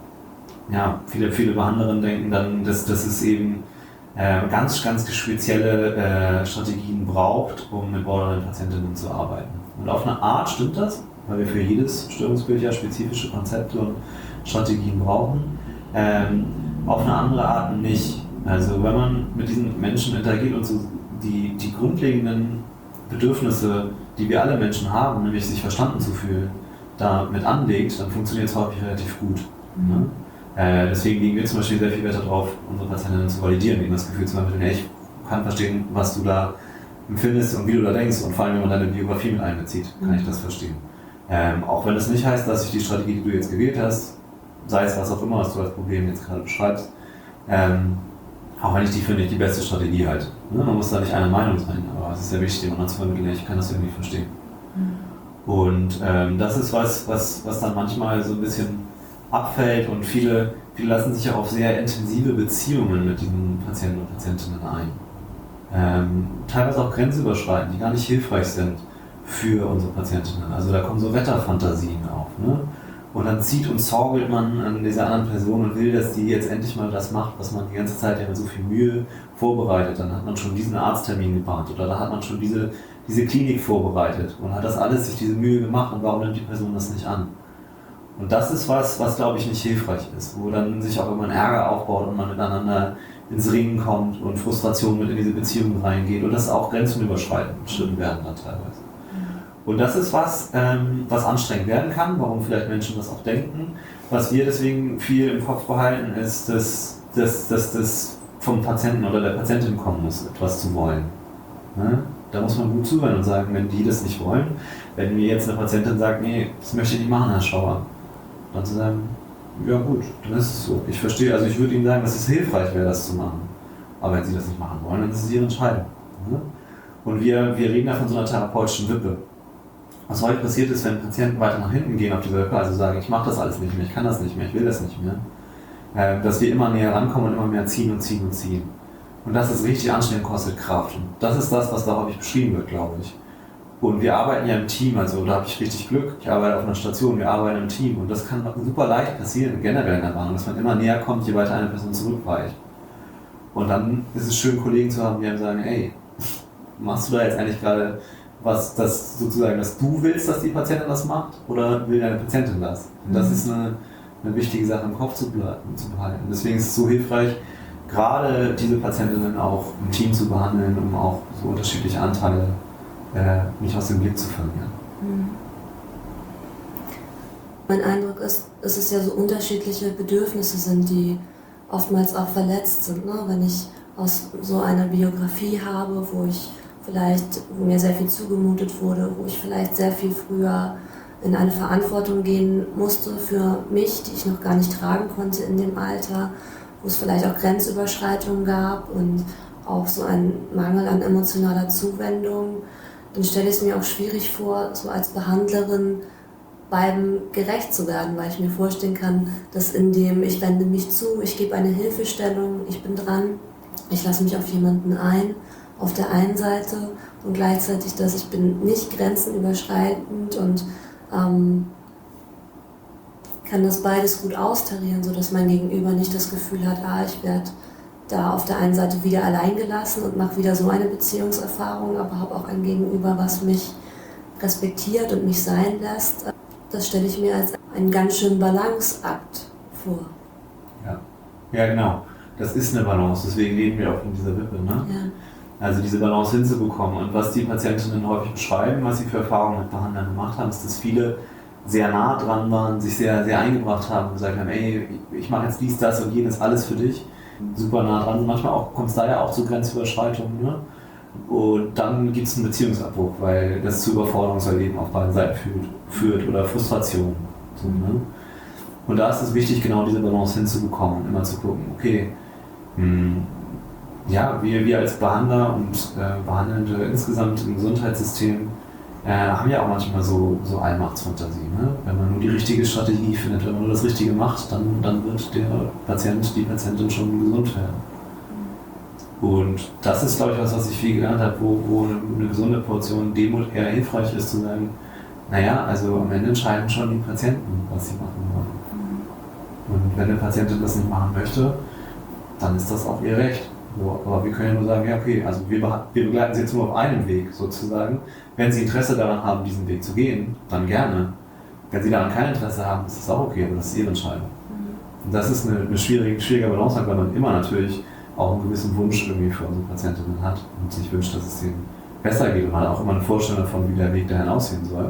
[SPEAKER 3] ja, viele, viele Behandlerinnen denken dann, dass, dass es eben äh, ganz, ganz spezielle äh, Strategien braucht, um mit Borderline-Patientinnen zu arbeiten. Und auf eine Art stimmt das, weil wir für jedes Störungsbild ja spezifische Konzepte und Strategien brauchen. Ähm, auf eine andere Art nicht. Also wenn man mit diesen Menschen interagiert und so die, die grundlegenden Bedürfnisse, die wir alle Menschen haben, nämlich sich verstanden zu fühlen, damit anlegt, dann funktioniert es häufig relativ gut. Mhm. Ne? Äh, deswegen legen wir zum Beispiel sehr viel Wert darauf, unsere Patientinnen zu validieren, ihnen das Gefühl zu vermitteln, ja, ich kann verstehen, was du da empfindest und wie du da denkst, und vor allem, wenn man deine Biografie mit einbezieht, kann mhm. ich das verstehen. Ähm, auch wenn das nicht heißt, dass ich die Strategie, die du jetzt gewählt hast, sei es was auch immer, was du als Problem jetzt gerade beschreibst, ähm, auch wenn ich die finde, ich die beste Strategie halte. Ne? Man muss da nicht einer Meinung sein, aber es ist sehr wichtig, dem anderen zu vermitteln, ich kann das irgendwie verstehen. Mhm. Und ähm, das ist was, was, was dann manchmal so ein bisschen abfällt, und viele, viele lassen sich ja auf sehr intensive Beziehungen mit diesen Patienten und Patientinnen ein. Ähm, teilweise auch grenzüberschreitend, die gar nicht hilfreich sind für unsere Patientinnen. Also da kommen so Wetterfantasien auf. Ne? Und dann zieht und zorgelt man an dieser anderen Person und will, dass die jetzt endlich mal das macht, was man die ganze Zeit ja mit so viel Mühe vorbereitet. Dann hat man schon diesen Arzttermin geplant oder da hat man schon diese, diese Klinik vorbereitet und hat das alles, sich diese Mühe gemacht, und warum nimmt die Person das nicht an? Und das ist was, was glaube ich nicht hilfreich ist, wo dann sich auch immer ein Ärger aufbaut und man miteinander ins Ringen kommt und Frustration mit in diese Beziehung reingeht und das auch Grenzen überschreiten werden dann teilweise. Und das ist was, ähm, was anstrengend werden kann, warum vielleicht Menschen das auch denken. Was wir deswegen viel im Kopf behalten, ist, dass das dass, dass vom Patienten oder der Patientin kommen muss, etwas zu wollen. Ne? Da muss man gut zuhören und sagen, wenn die das nicht wollen, wenn mir jetzt eine Patientin sagt, nee, das möchte ich nicht machen, Herr Schauer, dann zu sagen, ja gut, dann ist es so. Ich verstehe, also ich würde Ihnen sagen, dass es hilfreich wäre, das zu machen. Aber wenn Sie das nicht machen wollen, dann ist es Ihre Entscheidung. Ne? Und wir, wir reden da von so einer therapeutischen Wippe. Was häufig passiert ist, wenn Patienten weiter nach hinten gehen auf dieser Wippe, also sagen, ich mache das alles nicht mehr, ich kann das nicht mehr, ich will das nicht mehr, äh, dass wir immer näher rankommen und immer mehr ziehen und ziehen und ziehen. Und das ist richtig anstrengend, kostet Kraft. Und das ist das, was da häufig beschrieben wird, glaube ich. Und wir arbeiten ja im Team, also da habe ich richtig Glück. Ich arbeite auf einer Station, wir arbeiten im Team. Und das kann super leicht passieren, generell in der Bahn, dass man immer näher kommt, je weiter eine Person zurückweicht. Und dann ist es schön, Kollegen zu haben, die einem sagen, ey, machst du da jetzt eigentlich gerade was, das sozusagen, dass du willst, dass die Patientin das macht, oder will deine Patientin das? Und das ist eine, eine wichtige Sache im Kopf zu behalten. Deswegen ist es so hilfreich, gerade diese Patientinnen auch im Team zu behandeln, um auch so unterschiedliche Anteile äh, nicht aus dem Blick zu verlieren.
[SPEAKER 2] Mhm. Mein Eindruck ist, dass es ja so unterschiedliche Bedürfnisse sind, die oftmals auch verletzt sind. Ne? Wenn ich aus so einer Biografie habe, wo ich vielleicht, wo mir sehr viel zugemutet wurde, wo ich vielleicht sehr viel früher in eine Verantwortung gehen musste für mich, die ich noch gar nicht tragen konnte in dem Alter, wo es vielleicht auch Grenzüberschreitungen gab und auch so einen Mangel an emotionaler Zuwendung, dann stelle ich es mir auch schwierig vor, so als Behandlerin beiden gerecht zu werden, weil ich mir vorstellen kann, dass in dem ich wende mich zu, ich gebe eine Hilfestellung, ich bin dran, ich lasse mich auf jemanden ein, auf der einen Seite, und gleichzeitig, dass ich bin nicht grenzenüberschreitend und ähm, kann das beides gut austarieren, sodass mein Gegenüber nicht das Gefühl hat, ah, ich werde da auf der einen Seite wieder allein gelassen und mache wieder so eine Beziehungserfahrung, aber habe auch ein Gegenüber, was mich respektiert und mich sein lässt. Das stelle ich mir als einen ganz schönen Balanceakt vor.
[SPEAKER 3] Ja, ja genau. Das ist eine Balance, deswegen leben wir auch in dieser Wippe. Ne?
[SPEAKER 2] Ja.
[SPEAKER 3] Also diese Balance hinzubekommen. Und was die Patientinnen häufig beschreiben, was sie für Erfahrungen mit Behandlern gemacht haben, ist, dass viele sehr nah dran waren, sich sehr, sehr eingebracht haben und gesagt haben, ey, ich mache jetzt dies, das und jenes, alles für dich. Super nah dran. Manchmal kommt es da ja auch zu Grenzüberschreitungen. Ne? Und dann gibt es einen Beziehungsabbruch, weil das zu Überforderungserleben auf beiden Seiten führt, führt oder Frustration. So, ne? Und da ist es wichtig, genau diese Balance hinzubekommen und immer zu gucken, okay, mh, ja, wir, wir als Behandler und äh, Behandelnde insgesamt im Gesundheitssystem äh, haben ja auch manchmal so, so Allmachtsfantasie. Ne? Wenn man nur die richtige Strategie findet, wenn man nur das Richtige macht, dann, dann wird der Patient, die Patientin schon gesund werden. Und das ist, glaube ich, was, was ich viel gelernt habe, wo, wo eine, eine gesunde Portion Demut eher hilfreich ist, zu sagen, naja, also am Ende entscheiden schon die Patienten, was sie machen wollen. Und wenn eine Patientin das nicht machen möchte, dann ist das auch ihr Recht. So, aber wir können ja nur sagen, ja okay, also wir, wir begleiten sie jetzt nur auf einem Weg sozusagen. Wenn sie Interesse daran haben, diesen Weg zu gehen, dann gerne. Wenn sie daran kein Interesse haben, ist das auch okay, aber das ist ihre Entscheidung. Und das ist eine, eine schwierige, schwierige Balance, weil man immer natürlich auch einen gewissen Wunsch irgendwie für unsere Patientinnen hat und sich wünscht, dass es ihnen besser geht und man hat auch immer eine Vorstellung davon, wie der Weg dahin aussehen soll.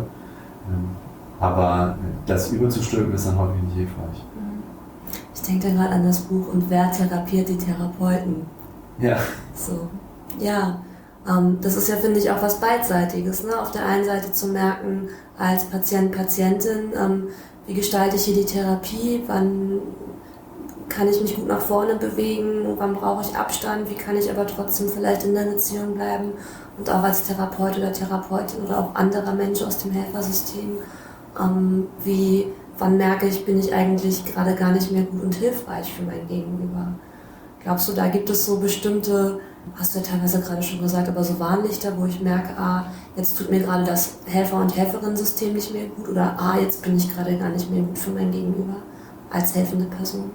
[SPEAKER 3] Aber das überzustülpen ist dann häufig nicht hilfreich.
[SPEAKER 2] Ich denke da gerade an das Buch "Und wer therapiert die Therapeuten?"
[SPEAKER 3] Ja.
[SPEAKER 2] So, ja. Ähm, das ist ja, finde ich, auch was Beidseitiges. Ne? Auf der einen Seite zu merken, als Patient, Patientin, ähm, wie gestalte ich hier die Therapie, wann kann ich mich gut nach vorne bewegen, wann brauche ich Abstand, wie kann ich aber trotzdem vielleicht in der Beziehung bleiben, und auch als Therapeut oder Therapeutin oder auch anderer Mensch aus dem Helfersystem, ähm, wie, wann merke ich, bin ich eigentlich gerade gar nicht mehr gut und hilfreich für mein Gegenüber. Glaubst du, da gibt es so bestimmte, hast du ja teilweise gerade schon gesagt, aber so Warnlichter, wo ich merke, ah, jetzt tut mir gerade das Helfer- und Helferinnen-System nicht mehr gut, oder ah, jetzt bin ich gerade gar nicht mehr gut für mein Gegenüber als helfende Person?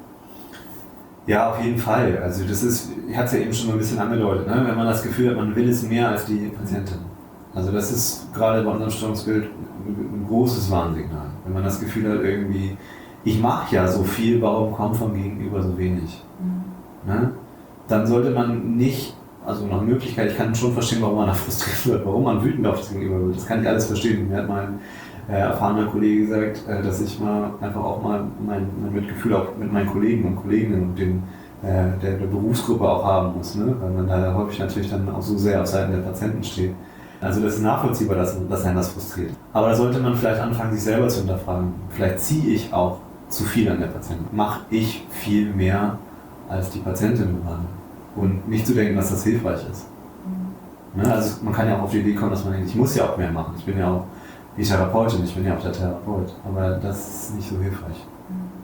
[SPEAKER 3] Ja, auf jeden Fall. Also das ist, ich hatte es ja eben schon mal ein bisschen angedeutet, ne? Wenn man das Gefühl hat, man will es mehr als die Patientin. Also das ist gerade bei unserem Störungsbild ein großes Warnsignal. Wenn man das Gefühl hat, irgendwie, ich mache ja so viel, warum kommt vom Gegenüber so wenig? Mhm. Ne? Dann sollte man nicht, also nach Möglichkeit, ich kann schon verstehen, warum man da frustriert wird, warum man wütend auf das Gegenüber wird. Das kann ich alles verstehen. Mir hat mein äh, erfahrener Kollege gesagt, äh, dass ich mal einfach auch mal mein, mein Mitgefühl auch mit meinen Kollegen und Kolleginnen und den, äh, der, der Berufsgruppe auch haben muss, ne? Weil man da häufig natürlich dann auch so sehr auf Seiten der Patienten steht. Also das ist nachvollziehbar, dass, dass einen das frustriert. Aber da sollte man vielleicht anfangen, sich selber zu hinterfragen. Vielleicht ziehe ich auch zu viel an der Patientin. Mache ich viel mehr als die Patientin gerade? Und nicht zu denken, dass das hilfreich ist. Mhm. Ne? Also man kann ja auch auf die Idee kommen, dass man denkt, ich muss ja auch mehr machen. Ich bin ja auch die Therapeutin, ich bin ja auch der Therapeut. Aber das ist nicht so hilfreich.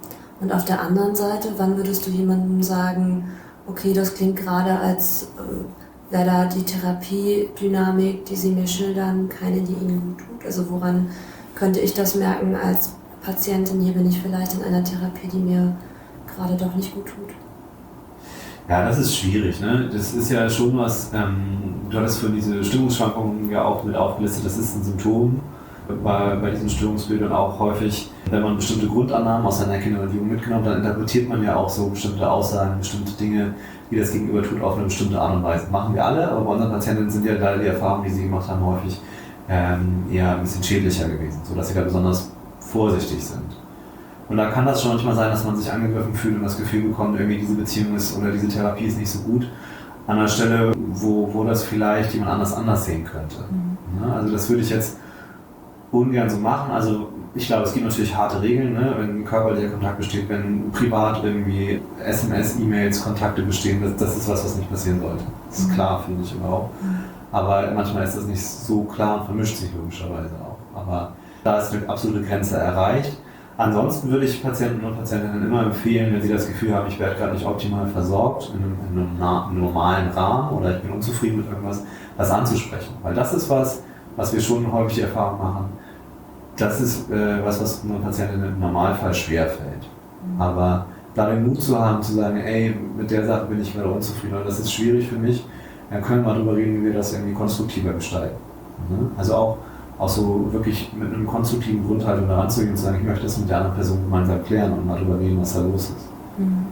[SPEAKER 2] Und auf der anderen Seite, wann würdest du jemandem sagen, okay, das klingt gerade, als äh, wäre da die Therapiedynamik, die sie mir schildern, keine, die ihnen gut tut? Also woran könnte ich das merken als Patientin, hier bin ich vielleicht in einer Therapie, die mir gerade doch nicht gut tut?
[SPEAKER 3] Ja, das ist schwierig. Ne? Das ist ja schon was, ähm, du hattest für diese Stimmungsschwankungen ja auch mit aufgelistet, das ist ein Symptom bei, bei diesen Störungsbildern auch häufig, wenn man bestimmte Grundannahmen aus seiner Kindheit und Jugend mitgenommen, dann interpretiert man ja auch so bestimmte Aussagen, bestimmte Dinge, die das Gegenüber tut, auf eine bestimmte Art und Weise. Machen wir alle, aber bei unseren Patientinnen sind ja leider die Erfahrungen, die sie gemacht haben, häufig ähm, eher ein bisschen schädlicher gewesen, sodass sie da besonders vorsichtig sind. Und da kann das schon manchmal sein, dass man sich angegriffen fühlt und das Gefühl bekommt, irgendwie diese Beziehung ist oder diese Therapie ist nicht so gut, an einer Stelle, wo, wo das vielleicht jemand anders anders sehen könnte. Mhm. Ja, also das würde ich jetzt ungern so machen. Also ich glaube, es gibt natürlich harte Regeln, ne? Wenn körperlicher Kontakt besteht, wenn privat irgendwie S M S, E-Mails, Kontakte bestehen, das, das ist was, was nicht passieren sollte. Das ist klar, finde ich überhaupt. Aber manchmal ist das nicht so klar und vermischt sich logischerweise auch. Aber da ist eine absolute Grenze erreicht. Ansonsten würde ich Patienten und Patientinnen immer empfehlen, wenn sie das Gefühl haben, ich werde gerade nicht optimal versorgt, in einem, in einem, na, einem normalen Rahmen oder ich bin unzufrieden mit irgendwas, das anzusprechen. Weil das ist was, was wir schon häufig die Erfahrung machen, das ist äh, was, was unseren Patientinnen im Normalfall schwerfällt. Mhm. Aber da den Mut zu haben, zu sagen, ey, mit der Sache bin ich gerade unzufrieden oder das ist schwierig für mich, dann können wir darüber reden, wie wir das irgendwie konstruktiver gestalten. Mhm. Also auch auch so wirklich mit einem konstruktiven Grundhaltung daran zu gehen und zu sagen, ich möchte das mit der anderen Person gemeinsam klären und mal darüber reden, was da los ist.
[SPEAKER 2] Mhm.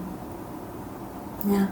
[SPEAKER 2] Ja.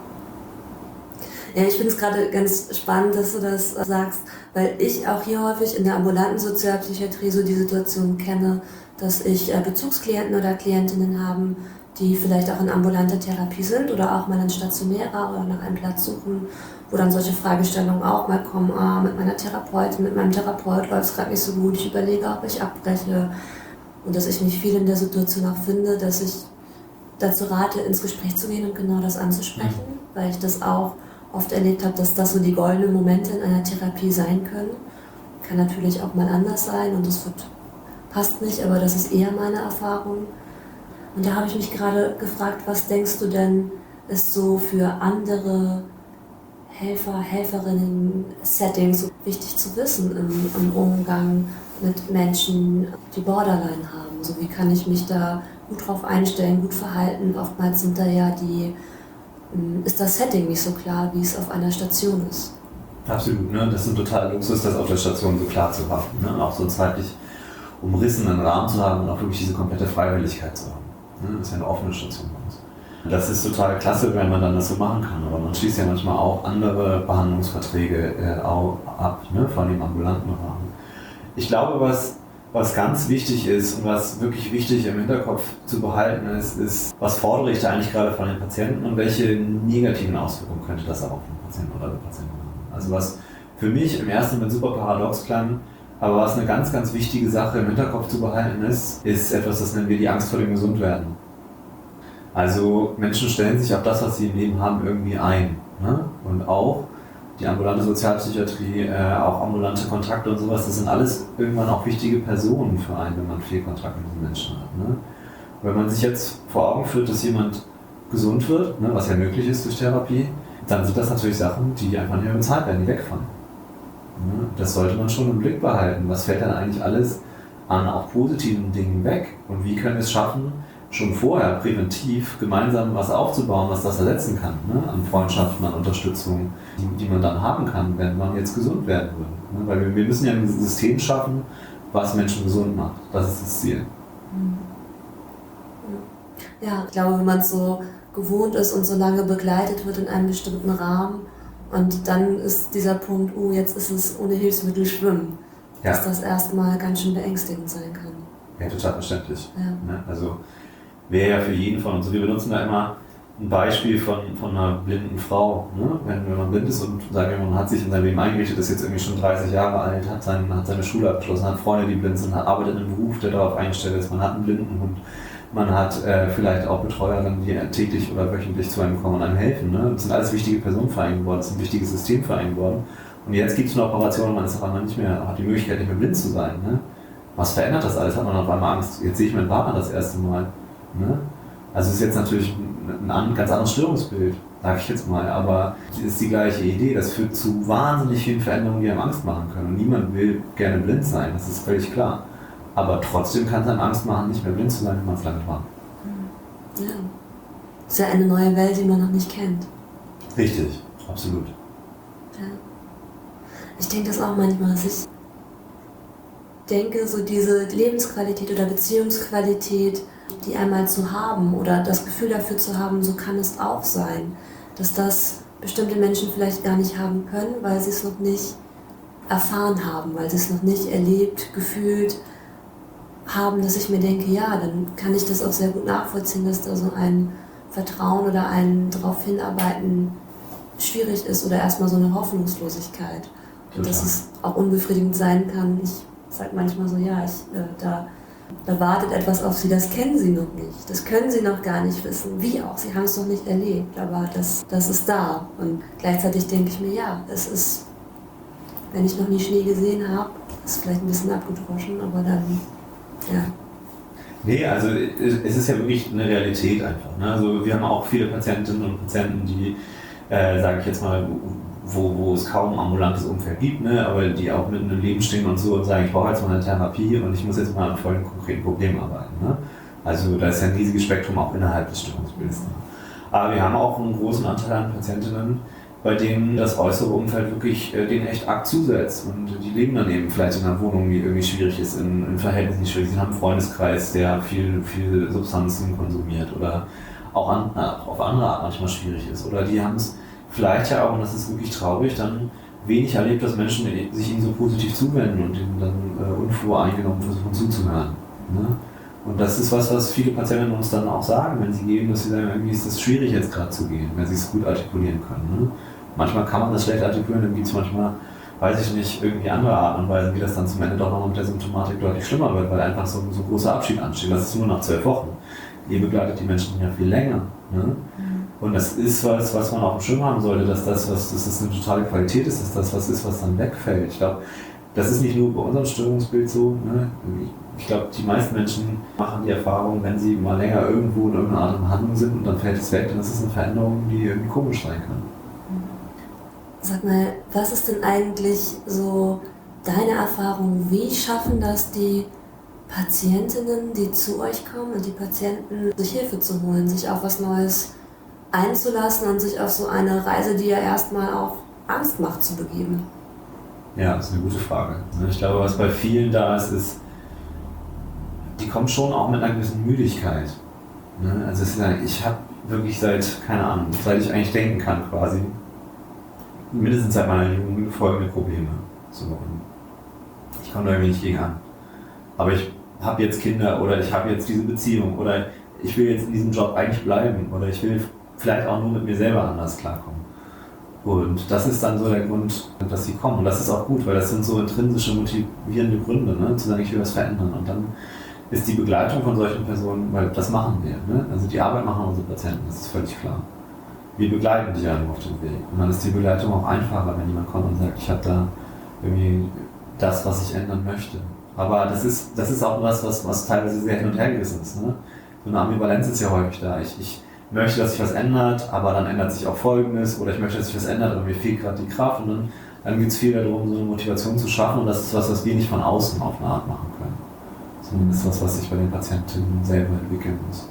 [SPEAKER 2] Ja, ich finde es gerade ganz spannend, dass du das sagst, weil ich auch hier häufig in der ambulanten Sozialpsychiatrie so die Situation kenne, dass ich Bezugsklienten oder Klientinnen habe, die vielleicht auch in ambulanter Therapie sind oder auch mal in stationärer oder nach einem Platz suchen, wo dann solche Fragestellungen auch mal kommen, ah, mit meiner Therapeutin, mit meinem Therapeut läuft es gerade nicht so gut, ich überlege, ob ich abbreche. Und dass ich mich viel in der Situation auch finde, dass ich dazu rate, ins Gespräch zu gehen und genau das anzusprechen, mhm. weil ich das auch oft erlebt habe, dass das so die goldenen Momente in einer Therapie sein können. Kann natürlich auch mal anders sein und das wird, passt nicht, aber das ist eher meine Erfahrung. Und da habe ich mich gerade gefragt, was denkst du denn, ist so für andere Helfer, Helferinnen, Settings so wichtig zu wissen im, im Umgang mit Menschen, die Borderline haben? So, wie kann ich mich da gut drauf einstellen, gut verhalten? Oftmals sind da ja die, ist das Setting nicht so klar, wie es auf einer Station ist.
[SPEAKER 3] Absolut, ne? Das ist ein totaler Luxus, das auf der Station so klar zu haben. Ne? Und auch so einen zeitlich umrissenen Rahmen zu haben und auch wirklich diese komplette Freiwilligkeit zu haben. Ne? Das ist ja eine offene Station bei uns. Das ist total klasse, wenn man dann das so machen kann, aber man schließt ja manchmal auch andere Behandlungsverträge äh, auch ab, ne? Vor allem im ambulanten Rahmen. Ich glaube, was, was ganz wichtig ist und was wirklich wichtig im Hinterkopf zu behalten ist, ist, was fordere ich da eigentlich gerade von den Patienten und welche negativen Auswirkungen könnte das auch auf den Patienten oder die Patienten haben. Also was für mich im ersten Moment super paradox klang, aber was eine ganz, ganz wichtige Sache im Hinterkopf zu behalten ist, ist etwas, das nennen wir die Angst vor dem Gesundwerden. Also Menschen stellen sich auf das, was sie im Leben haben, irgendwie ein. Ne? Und auch die ambulante Sozialpsychiatrie, äh, auch ambulante Kontakte und sowas, das sind alles irgendwann auch wichtige Personen für einen, wenn man viel Kontakt mit diesen Menschen hat. Ne? Wenn man sich jetzt vor Augen führt, dass jemand gesund wird, ne, was ja möglich ist durch Therapie, dann sind das natürlich Sachen, die einfach nicht mehr bezahlt werden, die wegfallen. Ne? Das sollte man schon im Blick behalten. Was fällt dann eigentlich alles an auch positiven Dingen weg? Und wie können wir es schaffen, schon vorher präventiv gemeinsam was aufzubauen, was das ersetzen kann, ne? An Freundschaften, an Unterstützung, die, die man dann haben kann, wenn man jetzt gesund werden würde. Ne? Weil wir, wir müssen ja ein System schaffen, was Menschen gesund macht. Das ist das Ziel.
[SPEAKER 2] Ja, ich glaube, wenn man es so gewohnt ist und so lange begleitet wird in einem bestimmten Rahmen und dann ist dieser Punkt, oh, jetzt ist es ohne Hilfsmittel schwimmen, ja. dass das erstmal ganz schön beängstigend sein kann.
[SPEAKER 3] Ja, total verständlich.
[SPEAKER 2] Ja.
[SPEAKER 3] Ne? Also wäre ja für jeden von uns. Wir benutzen da immer ein Beispiel von, von einer blinden Frau. Ne? Wenn, wenn man blind ist und sagen wir, man hat sich in sein Leben eingerichtet, ist jetzt irgendwie schon dreißig Jahre alt, hat, sein, hat seine Schule abgeschlossen, hat Freunde, die blind sind, hat, arbeitet in einem Beruf, der darauf eingestellt ist, man hat einen Blindenhund, man hat äh, vielleicht auch Betreuerinnen, die täglich oder wöchentlich zu einem kommen und einem helfen. Ne? Das sind alles wichtige Personen für einen geworden, das ist ein wichtiges System für einen geworden. Und jetzt gibt es eine Operation und man ist auf einmal nicht mehr, hat die Möglichkeit, nicht mehr blind zu sein. Ne? Was verändert das alles? Hat man auf einmal Angst? Jetzt sehe ich meinen Partner das erste Mal. Ne? Also es ist jetzt natürlich ein, ein ganz anderes Störungsbild, sage ich jetzt mal, aber es ist die gleiche Idee. Das führt zu wahnsinnig vielen Veränderungen, die einem Angst machen können. Und niemand will gerne blind sein, das ist völlig klar. Aber trotzdem kann es einem Angst machen, nicht mehr blind zu sein, wenn man es lange war.
[SPEAKER 2] Ja. Das ist ja eine neue Welt, die man noch nicht kennt.
[SPEAKER 3] Richtig, absolut.
[SPEAKER 2] Ja. Ich denke das auch manchmal, dass ich denke, so diese Lebensqualität oder Beziehungsqualität, die einmal zu haben oder das Gefühl dafür zu haben, so kann es auch sein, dass das bestimmte Menschen vielleicht gar nicht haben können, weil sie es noch nicht erfahren haben, weil sie es noch nicht erlebt, gefühlt haben, dass ich mir denke, ja, dann kann ich das auch sehr gut nachvollziehen, dass da so ein Vertrauen oder ein darauf hinarbeiten schwierig ist oder erstmal so eine Hoffnungslosigkeit. Und dass es auch unbefriedigend sein kann. Ich sage manchmal so, ja, ich, äh, da, da wartet etwas auf sie, das kennen sie noch nicht. Das können sie noch gar nicht wissen. Wie auch, sie haben es noch nicht erlebt, aber das, das ist da. Und gleichzeitig denke ich mir, ja, es ist, wenn ich noch nie Schnee gesehen habe, ist vielleicht ein bisschen abgedroschen, aber dann, ja.
[SPEAKER 3] Nee, also es ist ja wirklich eine Realität einfach. Ne? Also wir haben auch viele Patientinnen und Patienten, die, äh, sage ich jetzt mal, wo, wo es kaum ambulantes Umfeld gibt, ne? Aber die auch mitten im Leben stehen und so und sagen, ich brauche jetzt mal eine Therapie und ich muss jetzt mal an vollen konkreten Problemen arbeiten. Ne? Also da ist ja ein riesiges Spektrum auch innerhalb des Störungsbildes. Ne? Aber wir haben auch einen großen Anteil an Patientinnen, bei denen das äußere Umfeld wirklich äh, denen echt arg zusetzt. Und die leben dann eben vielleicht in einer Wohnung, die irgendwie schwierig ist, in, in Verhältnissen, die schwierig sind. Sie haben einen Freundeskreis, der viel, viel Substanzen konsumiert oder auch, an, auch auf andere Art manchmal schwierig ist. Oder die haben es vielleicht ja auch, und das ist wirklich traurig, dann wenig erlebt, dass Menschen sich ihnen so positiv zuwenden und ihnen dann äh, unvoreingenommen versuchen zuzuhören. Ne? Und das ist was, was viele Patienten uns dann auch sagen, wenn sie gehen, dass sie sagen, irgendwie ist es schwierig jetzt gerade zu gehen, wenn sie es gut artikulieren können. Ne? Manchmal kann man das schlecht artikulieren, dann gibt es manchmal, weiß ich nicht, irgendwie andere Arten und Weisen, wie das dann zum Ende doch noch mit der Symptomatik deutlich schlimmer wird, weil einfach so, so ein großer Abschied ansteht. Das ist nur nach zwölf Wochen. Ihr begleitet die Menschen ja viel länger. Ne? Mhm. Und das ist was, was man auf dem Schirm haben sollte, dass das, was, dass das eine totale Qualität ist, dass das was ist, was dann wegfällt. Ich glaube, das ist nicht nur bei unserem Störungsbild so. Ne? Ich glaube, die meisten Menschen machen die Erfahrung, wenn sie mal länger irgendwo in irgendeiner Art und Handlung sind und dann fällt es weg, dann ist es eine Veränderung, die irgendwie komisch sein kann.
[SPEAKER 2] Sag mal, was ist denn eigentlich so deine Erfahrung? Wie schaffen das die Patientinnen, die zu euch kommen und die Patienten, sich Hilfe zu holen, sich auf was Neues einzulassen und sich auf so eine Reise, die ja erstmal auch Angst macht, zu begeben?
[SPEAKER 3] Ja, das ist eine gute Frage. Ich glaube, was bei vielen da ist, ist, die kommen schon auch mit einer gewissen Müdigkeit. Also es ist ja, ich habe wirklich seit, keine Ahnung, seit ich eigentlich denken kann quasi, mindestens seit meiner Jugend folgende Probleme. So, ich komme da irgendwie nicht gegen an. Aber ich habe jetzt Kinder oder ich habe jetzt diese Beziehung oder ich will jetzt in diesem Job eigentlich bleiben oder ich will vielleicht auch nur mit mir selber anders klarkommen. Und das ist dann so der Grund, dass sie kommen. Und das ist auch gut, weil das sind so intrinsische, motivierende Gründe, ne? Zu sagen, ich will was verändern. Und dann ist die Begleitung von solchen Personen, weil das machen wir. Ne? Also die Arbeit machen unsere Patienten, das ist völlig klar. Wir begleiten die ja nur auf dem Weg. Und dann ist die Begleitung auch einfacher, wenn jemand kommt und sagt, ich habe da irgendwie das, was ich ändern möchte. Aber das ist, das ist auch was, was, was teilweise sehr hin und her gerissen ist. Ne? So eine Ambivalenz ist ja häufig da. Ich, ich möchte, dass sich was ändert, aber dann ändert sich auch Folgendes. Oder ich möchte, dass sich was ändert, aber mir fehlt gerade die Kraft. Und dann, dann geht es viel darum, so eine Motivation zu schaffen. Und das ist was, was wir nicht von außen auf eine Art machen können. Sondern das ist was, was sich bei den Patientinnen selber entwickeln muss.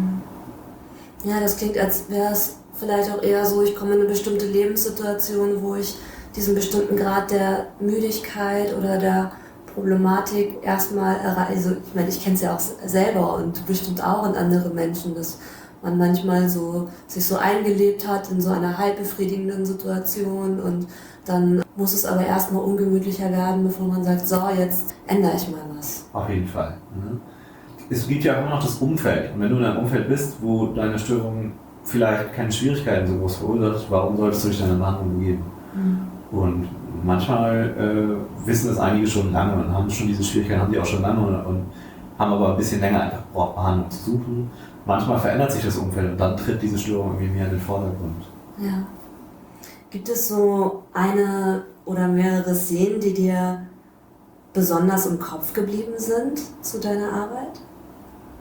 [SPEAKER 2] Ja, das klingt, als wäre es vielleicht auch eher so, ich komme in eine bestimmte Lebenssituation, wo ich diesen bestimmten Grad der Müdigkeit oder der Problematik erstmal erreiche. Also ich meine, ich kenne es ja auch selber und bestimmt auch in anderen Menschen, dass man manchmal so sich so eingelebt hat in so einer halb befriedigenden Situation und dann muss es aber erstmal ungemütlicher werden, bevor man sagt, so, jetzt ändere ich mal was.
[SPEAKER 3] Auf jeden Fall. Ne? Es gibt ja immer noch das Umfeld. Und wenn du in einem Umfeld bist, wo deine Störung vielleicht keine Schwierigkeiten so groß verursacht, warum solltest du dich deiner Behandlung begeben? Mhm. Und manchmal äh, wissen das einige schon lange und haben schon diese Schwierigkeiten, haben die auch schon lange und, und haben aber ein bisschen länger einfach gebraucht, Behandlung zu suchen. Manchmal verändert sich das Umfeld und dann tritt diese Störung irgendwie mehr in den Vordergrund.
[SPEAKER 2] Ja. Gibt es so eine oder mehrere Szenen, die dir besonders im Kopf geblieben sind zu deiner Arbeit?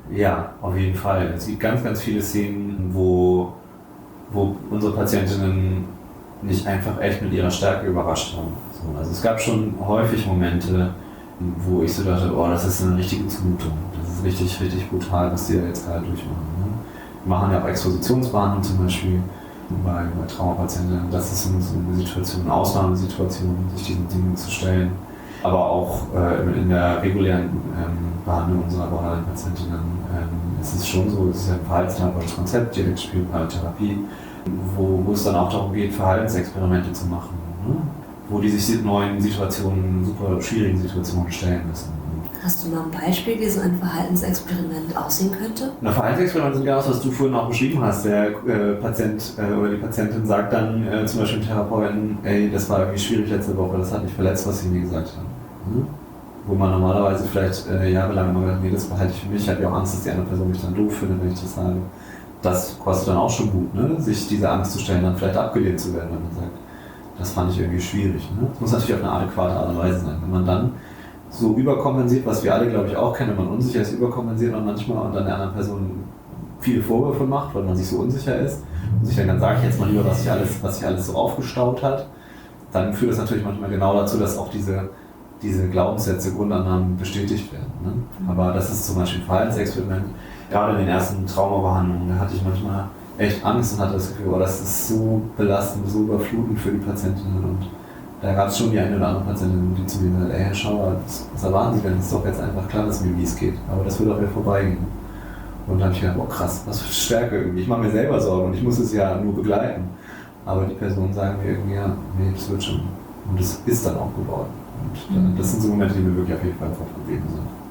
[SPEAKER 3] Ja, auf jeden Fall. Es gibt ganz, ganz viele Szenen, wo, wo unsere Patientinnen nicht einfach echt mit ihrer Stärke überrascht haben. So, also es gab schon häufig Momente, wo ich so dachte, oh, das ist eine richtige Zumutung. Das ist richtig, richtig brutal, was die da jetzt gerade durchmachen. Ne? Wir machen ja auch Expositionsbehandlung zum Beispiel bei, bei Traumapatienten. Das ist so eine Situation, eine Ausnahmesituation, sich diesen Dingen zu stellen. Aber auch äh, in der regulären ähm, Behandlung unserer Borderline-Patientinnen ähm, ist es schon so, es ist ja ein verhaltenstherapeutisches Konzept, dialektspirituelle Therapie, wo, wo es dann auch darum geht, Verhaltensexperimente zu machen, ne? Wo die sich neuen Situationen, super schwierigen Situationen stellen müssen.
[SPEAKER 2] Hast du mal ein Beispiel, wie so ein Verhaltensexperiment aussehen könnte?
[SPEAKER 3] Na, Verhaltensexperimente sind genau das, was du vorhin auch beschrieben hast. Der äh, Patient äh, oder die Patientin sagt dann äh, zum Beispiel dem Therapeuten, ey, das war irgendwie schwierig letzte Woche, das hat mich verletzt, was sie mir gesagt haben. Hm? Wo man normalerweise vielleicht äh, jahrelang immer gedacht, nee, das behalte ich für mich, ich habe ja auch Angst, dass die andere Person mich dann doof findet, wenn ich das sage. Das kostet dann auch schon Mut, ne? Sich diese Angst zu stellen, dann vielleicht abgelehnt zu werden, wenn man sagt, das fand ich irgendwie schwierig. Ne? Das muss natürlich auf eine adäquate Art und Weise sein. Wenn man dann so überkompensiert, was wir alle, glaube ich, auch kennen, wenn man unsicher ist, überkompensiert man manchmal und dann der anderen Person viele Vorwürfe macht, weil man sich so unsicher ist und sich dann, dann sage ich jetzt mal lieber, was sich alles, was sich alles so aufgestaut hat, dann führt das natürlich manchmal genau dazu, dass auch diese, diese Glaubenssätze, Grundannahmen bestätigt werden. Ne? Aber das ist zum Beispiel ein Verhaltensexperiment. Gerade in den ersten Traumabehandlungen, da hatte ich manchmal echt Angst und hatte das Gefühl, oh, das ist so belastend, so überflutend für die Patientinnen. Und da gab es schon die eine oder andere Patientin, die zu mir gesagt hat, ey, Herr Schauer, was, was erwarten Sie denn? Es ist doch jetzt einfach klar, dass mir wie es geht. Aber das wird auch wieder vorbeigehen. Und dann habe ich gedacht, boah krass, was für Stärke irgendwie. Ich mache mir selber Sorgen und ich muss es ja nur begleiten. Aber die Personen sagen mir irgendwie, ja, nee, das wird schon. Und das ist dann auch geworden. Und dann, das sind so Momente, die mir wirklich auf jeden Fall vergeben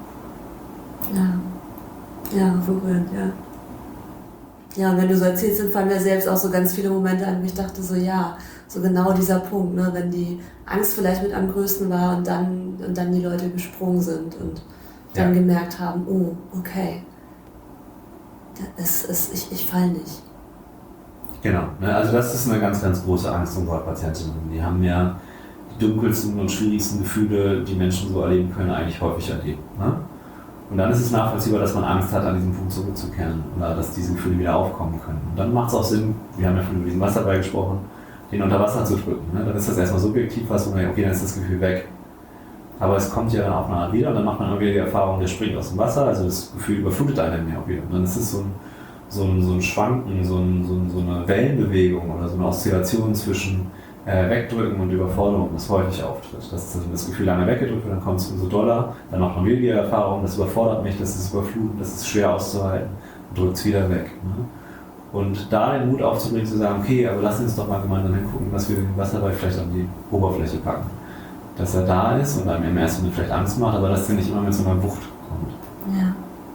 [SPEAKER 3] sind.
[SPEAKER 2] Ja, ja, berührend, ja. Ja, und wenn du so erzählst, dann fallen mir selbst auch so ganz viele Momente an, wo ich dachte so, ja, so genau dieser Punkt, ne, wenn die Angst vielleicht mit am größten war und dann, und dann die Leute gesprungen sind und dann ja. gemerkt haben, oh, okay, es, es, ich, ich fall nicht.
[SPEAKER 3] Genau, ne, also das ist eine ganz, ganz große Angst unserer Patientinnen. Die haben ja die dunkelsten und schwierigsten Gefühle, die Menschen so erleben können, eigentlich häufig erlebt. Ne? Und dann ist es nachvollziehbar, dass man Angst hat, an diesen Punkt zurückzukehren oder dass diese Gefühle wieder aufkommen können. Und dann macht es auch Sinn, wir haben ja von diesem Wasserball gesprochen, den unter Wasser zu drücken. Ne? Dann ist das erstmal subjektiv was, wo man denkt, okay, dann ist das Gefühl weg. Aber es kommt ja dann auch eine Art wieder und dann macht man immer wieder die Erfahrung, der springt aus dem Wasser, also das Gefühl überflutet einen ja auch wieder. Und dann ist es so ein, so ein, so ein Schwanken, so, ein, so, ein, so eine Wellenbewegung oder so eine Oszillation zwischen äh, Wegdrücken und Überforderung, das häufig auftritt. Dass das Gefühl lange weggedrückt wird, dann kommt es umso doller, dann macht man wieder die Erfahrung, das überfordert mich, das ist überflutend, das ist schwer auszuhalten und drückt es wieder weg. Ne? Und da den Mut aufzubringen, zu sagen, okay, aber lass uns doch mal gemeinsam hingucken, was wir den Wasserball vielleicht an die Oberfläche packen. Dass er da ist und einem im ersten Moment vielleicht Angst macht, aber dass er nicht immer mit so einer Wucht kommt.
[SPEAKER 2] Ja.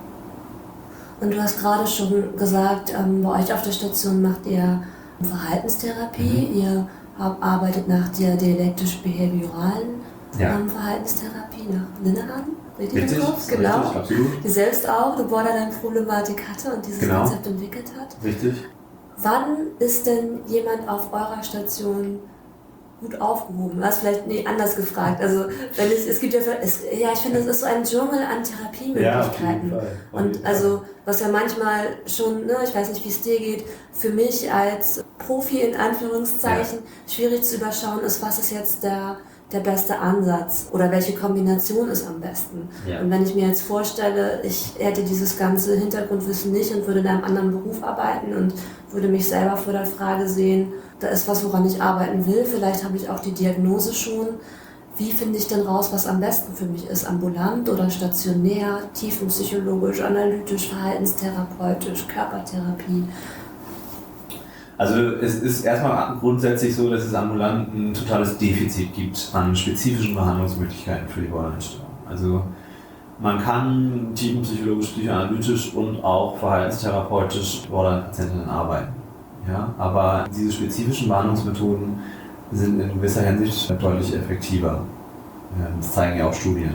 [SPEAKER 2] Und du hast gerade schon gesagt, ähm, bei euch auf der Station macht ihr Verhaltenstherapie, mhm. ihr arbeitet nach der dialektisch-behavioralen
[SPEAKER 3] ja.
[SPEAKER 2] ähm, Verhaltenstherapie, nach Linehan, richtig?
[SPEAKER 3] Richtig,
[SPEAKER 2] im Kopf? Genau.
[SPEAKER 3] Richtig, absolut.
[SPEAKER 2] Die selbst auch eine Borderline-Problematik hatte und dieses
[SPEAKER 3] genau.
[SPEAKER 2] Konzept entwickelt hat.
[SPEAKER 3] Richtig.
[SPEAKER 2] Wann ist denn jemand auf eurer Station gut aufgehoben? Was vielleicht, nee, anders gefragt. Also, wenn es, es gibt ja, es, ja, ich finde, es ist so ein Dschungel an Therapiemöglichkeiten.
[SPEAKER 3] Ja,
[SPEAKER 2] und also, was ja manchmal schon, ne, ich weiß nicht, wie es dir geht, für mich als Profi in Anführungszeichen ja. schwierig zu überschauen ist, was ist jetzt der, der beste Ansatz oder welche Kombination ist am besten. Ja. Und wenn ich mir jetzt vorstelle, ich hätte dieses ganze Hintergrundwissen nicht und würde in einem anderen Beruf arbeiten und würde mich selber vor der Frage sehen, da ist was, woran ich arbeiten will, vielleicht habe ich auch die Diagnose schon. Wie finde ich denn raus, was am besten für mich ist? Ambulant oder stationär, tiefenpsychologisch, analytisch, verhaltenstherapeutisch, Körpertherapie?
[SPEAKER 3] Also es ist erstmal grundsätzlich so, dass es ambulant ein totales Defizit gibt an spezifischen Behandlungsmöglichkeiten für die Borderline-Störung. Also man kann tiefenpsychologisch, psychoanalytisch und auch verhaltenstherapeutisch Borderline-Patientinnen arbeiten. Ja? Aber diese spezifischen Behandlungsmethoden sind in gewisser Hinsicht deutlich effektiver. Das zeigen ja auch Studien.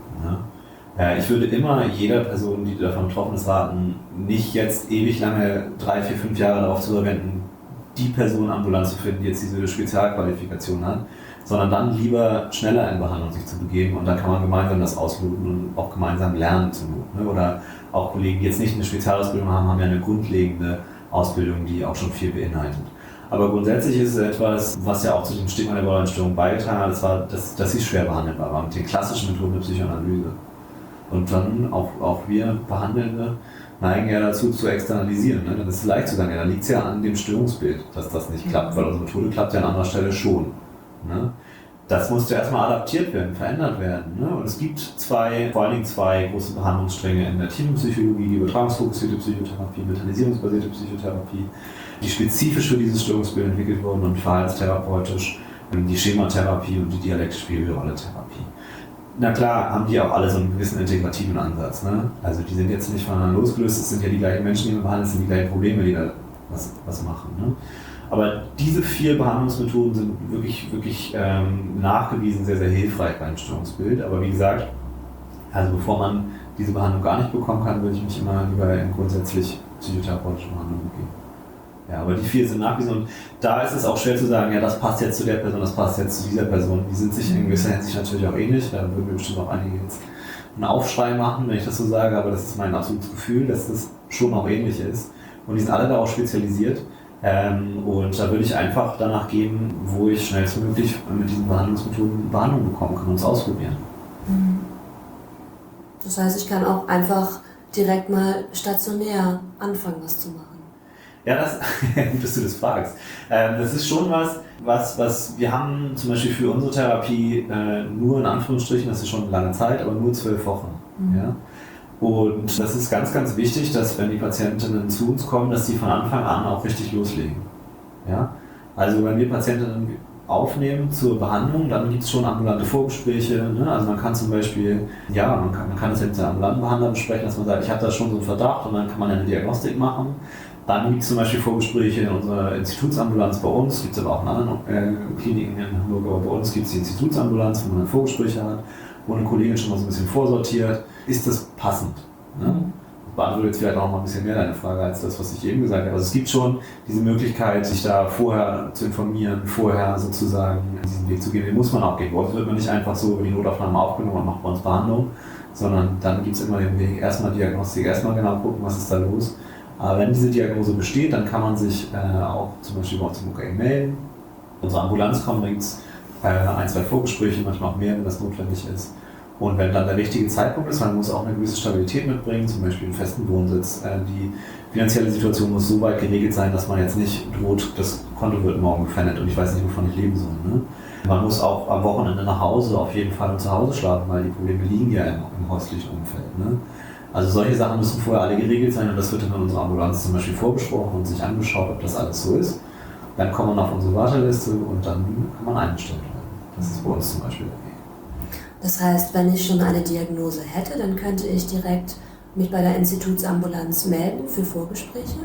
[SPEAKER 3] Ja? Ich würde immer jeder Person, die davon betroffen ist, raten, nicht jetzt ewig lange, drei, vier, fünf Jahre darauf zu verwenden, die Person ambulant zu finden, die jetzt diese Spezialqualifikation hat, sondern dann lieber schneller in Behandlung sich zu begeben und dann kann man gemeinsam das ausloten und auch gemeinsam lernen zu ne? Oder auch Kollegen, die jetzt nicht eine Spezialausbildung haben, haben ja eine grundlegende Ausbildung, die auch schon viel beinhaltet. Aber grundsätzlich ist es etwas, was ja auch zu dem Stigma der Borderline-Störung beigetragen hat, das war, dass, dass sie schwer behandelbar war mit den klassischen Methoden der Psychoanalyse. Und dann auch, auch wir Behandelnde neigen ja dazu zu externalisieren. Ne? Dann ist es leicht zu sagen, ja, dann liegt es ja an dem Störungsbild, dass das nicht klappt, weil unsere Methode klappt ja an anderer Stelle schon. Ne? Das musste erstmal adaptiert werden, verändert werden. Ne? Und es gibt zwei, vor allen Dingen zwei große Behandlungsstränge in der Tiefenpsychologie, die übertragungsfokussierte Psychotherapie, mentalisierungsbasierte Psychotherapie, die spezifisch für dieses Störungsbild entwickelt wurden und verhaltenstherapeutisch, die Schematherapie und die dialektisch-behaviorale Therapie. Na klar, haben die auch alle so einen gewissen integrativen Ansatz. Ne? Also die sind jetzt nicht voneinander losgelöst, es sind ja die gleichen Menschen, die wir behandeln, es sind die gleichen Probleme, die da was, was machen. Ne? Aber diese vier Behandlungsmethoden sind wirklich, wirklich ähm, nachgewiesen sehr, sehr hilfreich beim Störungsbild. Aber wie gesagt, also bevor man diese Behandlung gar nicht bekommen kann, würde ich mich immer lieber in grundsätzlich psychotherapeutische Behandlung begeben. Ja, aber die vier sind nachgewiesen und da ist es auch schwer zu sagen, ja, das passt jetzt zu der Person, das passt jetzt zu dieser Person. Die sind sich in gewisser Hinsicht natürlich auch ähnlich, da würden wir bestimmt auch einige jetzt einen Aufschrei machen, wenn ich das so sage, aber das ist mein absolutes Gefühl, dass das schon auch ähnlich ist. Und die sind alle darauf spezialisiert ähm, und da würde ich einfach danach gehen, wo ich schnellstmöglich mit diesen Behandlungsmethoden Behandlung bekommen kann und es ausprobieren.
[SPEAKER 2] Das heißt, ich kann auch einfach direkt mal stationär anfangen, was zu machen.
[SPEAKER 3] Ja, das, gut, dass du das fragst. Ähm, das ist schon was, was, was wir haben zum Beispiel für unsere Therapie äh, nur in Anführungsstrichen, das ist schon eine lange Zeit, aber nur zwölf Wochen. Mhm. Ja? Und das ist ganz, ganz wichtig, dass wenn die Patientinnen zu uns kommen, dass sie von Anfang an auch richtig loslegen. Ja? Also wenn wir Patientinnen aufnehmen zur Behandlung, dann gibt es schon ambulante Vorgespräche. Ne? Also man kann zum Beispiel, ja, man kann, man kann das jetzt mit einem ambulanten Behandler besprechen, dass man sagt, ich habe da schon so einen Verdacht und dann kann man eine Diagnostik machen. Dann gibt es zum Beispiel Vorgespräche in unserer Institutsambulanz bei uns, gibt es aber auch in anderen äh, Kliniken in Hamburg, aber bei uns gibt es die Institutsambulanz, wo man dann Vorgespräche hat, wo eine Kollegin schon mal so ein bisschen vorsortiert. Ist das passend? Ne? Das beantwortet jetzt vielleicht auch mal ein bisschen mehr deine Frage als das, was ich eben gesagt habe. Also es gibt schon diese Möglichkeit, sich da vorher zu informieren, vorher sozusagen diesen Weg zu gehen. Den muss man auch gehen. Bei uns wird man nicht einfach so über die Notaufnahme aufgenommen und macht bei uns Behandlung, sondern dann gibt es immer den Weg, erstmal Diagnostik, erstmal genau gucken, was ist da los. Aber wenn diese Diagnose besteht, dann kann man sich äh, auch zum Beispiel bei uns im U K E melden. Unsere Ambulanz kommt, da gibt es äh, ein, zwei Vorgespräche, manchmal auch mehr, wenn das notwendig ist. Und wenn dann der richtige Zeitpunkt ist, man muss auch eine gewisse Stabilität mitbringen, zum Beispiel einen festen Wohnsitz. Äh, die finanzielle Situation muss so weit geregelt sein, dass man jetzt nicht droht, das Konto wird morgen gefändet und ich weiß nicht, wovon ich leben soll. Ne? Man muss auch am Wochenende nach Hause auf jeden Fall und zu Hause schlafen, weil die Probleme liegen ja im, im häuslichen Umfeld. Ne? Also solche Sachen müssen vorher alle geregelt sein und das wird dann in unserer Ambulanz zum Beispiel vorbesprochen und sich angeschaut, ob das alles so ist. Dann kommt man auf unsere Warteliste und dann kann man eingestellt werden. Das ist bei uns zum Beispiel der Weg.
[SPEAKER 2] Das heißt, wenn ich schon eine Diagnose hätte, dann könnte ich direkt mich bei der Institutsambulanz melden für Vorgespräche?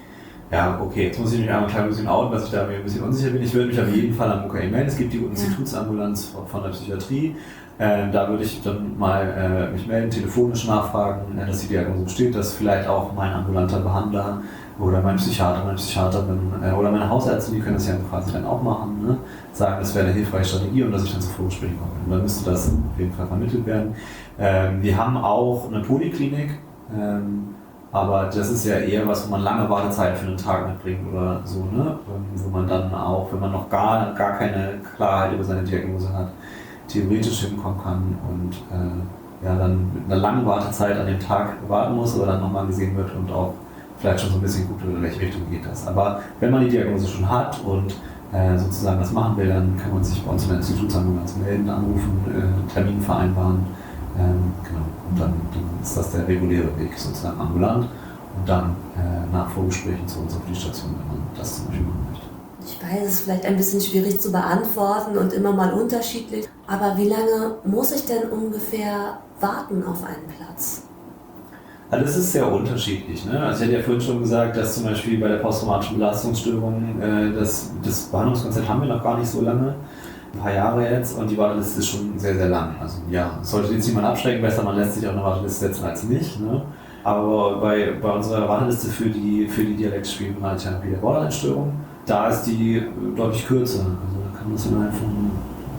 [SPEAKER 3] Ja, okay, jetzt muss ich mich einmal ein klein bisschen outen, dass ich da mir ein bisschen unsicher bin. Ich würde mich auf jeden Fall am U K E melden. Es gibt die Institutsambulanz von der Psychiatrie. Äh, da würde ich dann mal äh, mich melden, telefonisch nachfragen, äh, dass die Diagnose besteht, dass vielleicht auch mein ambulanter Behandler oder mein Psychiater, meine Psychiaterin äh, oder meine Hausärzte, die können das ja quasi dann auch machen, ne? Sagen, das wäre eine hilfreiche Strategie und dass ich dann zu Vorgesprächen komme. Und dann müsste das auf jeden Fall vermittelt werden. Ähm, wir haben auch eine Poliklinik, ähm, aber das ist ja eher was, wo man lange Wartezeit für einen Tag mitbringt oder so, ne? Wo man dann auch, wenn man noch gar, gar keine Klarheit über seine Diagnose hat, theoretisch hinkommen kann und äh, ja, dann mit einer langen Wartezeit an dem Tag warten muss, aber dann nochmal gesehen wird und auch vielleicht schon so ein bisschen guckt, in welche Richtung geht das. Aber wenn man die Diagnose schon hat und äh, sozusagen das machen will, dann kann man sich bei uns in der Institutsambulanz melden, anrufen, äh, Termin vereinbaren. Ähm, genau. Und dann, dann ist das der reguläre Weg, sozusagen ambulant und dann äh, nach Vorgesprächen zu uns auf die Station, wenn man das zum Beispiel machen möchte.
[SPEAKER 2] Ich weiß, es ist vielleicht ein bisschen schwierig zu beantworten und immer mal unterschiedlich, aber wie lange muss ich denn ungefähr warten auf einen Platz?
[SPEAKER 3] Also das ist sehr unterschiedlich. Ne? Also ich hatte ja vorhin schon gesagt, dass zum Beispiel bei der posttraumatischen Belastungsstörung äh, das, das Behandlungskonzept haben wir noch gar nicht so lange, ein paar Jahre jetzt, und die Warteliste ist schon sehr, sehr lang. Also ja, es sollte jetzt niemand abschrecken, besser man lässt sich auf eine Warteliste setzen als nicht. Ne? Aber bei, bei unserer Warteliste für die, für die dialektisch-behaviorale Therapie der Borderline-Störung, da ist die deutlich kürzer. Also da kann man das innerhalb von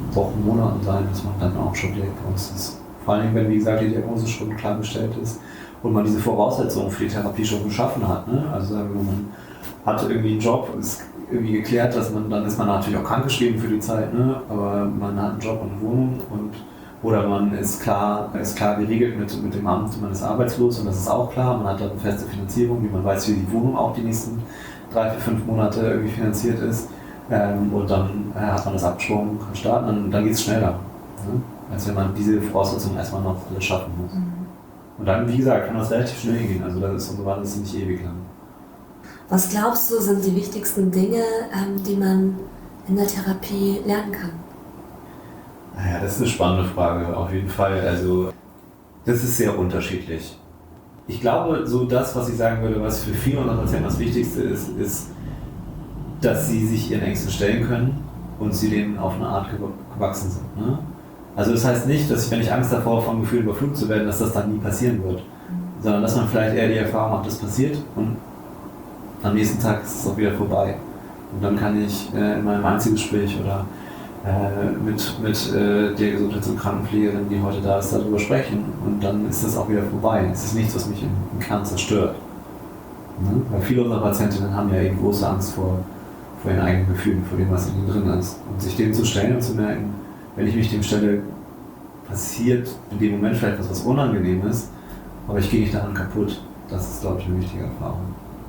[SPEAKER 3] Wochen, Monaten sein, dass man dann auch schon Diagnose ist. Vor allem, wenn, wie gesagt, die Diagnose schon klar gestellt ist und man diese Voraussetzungen für die Therapie schon geschaffen hat. Ne? Also sagen wir, man hat irgendwie einen Job, ist irgendwie geklärt, dass man, dann ist man natürlich auch krankgeschrieben für die Zeit, ne? Aber man hat einen Job und eine Wohnung und oder man ist klar, ist klar geregelt mit, mit dem Amt, man ist arbeitslos und das ist auch klar, man hat dann eine feste Finanzierung, wie man weiß, wie die Wohnung auch die nächsten drei, vier, fünf Monate irgendwie finanziert ist. Ähm, und dann äh, hat man das abgesprochen, kann starten, dann, dann geht es schneller. Ne? Als wenn man diese Voraussetzungen erstmal noch alles schaffen muss. Mhm. Und dann, wie gesagt, kann das relativ schnell gehen. Also das ist, so war das nicht ewig lang.
[SPEAKER 2] Was glaubst du, sind die wichtigsten Dinge, ähm, die man in der Therapie lernen kann?
[SPEAKER 3] Naja, das ist eine spannende Frage, auf jeden Fall. Also, das ist sehr unterschiedlich. Ich glaube, so das, was ich sagen würde, was für viele unserer Patienten das Wichtigste ist, ist, dass sie sich ihren Ängsten stellen können und sie denen auf eine Art gewachsen sind. Ne? Also das heißt nicht, dass ich, wenn ich Angst davor habe, von Gefühlen überflutet zu werden, dass das dann nie passieren wird. Sondern dass man vielleicht eher die Erfahrung macht, das passiert und am nächsten Tag ist es auch wieder vorbei. Und dann kann ich äh, in meinem Einzelgespräch oder äh, mit, mit äh, der Gesundheits- und Krankenpflegerin, die heute da ist, darüber sprechen. Und dann ist das auch wieder vorbei. Es ist nichts, was mich im, im Kern zerstört. Ne? Weil viele unserer Patientinnen haben ja eben große Angst vor, vor ihren eigenen Gefühlen, vor dem, was in ihnen drin ist. Und sich dem zu stellen und zu merken, wenn ich mich dem stelle, passiert in dem Moment vielleicht was, was unangenehm ist, aber ich gehe nicht daran kaputt. Das ist, glaube ich, eine wichtige Erfahrung.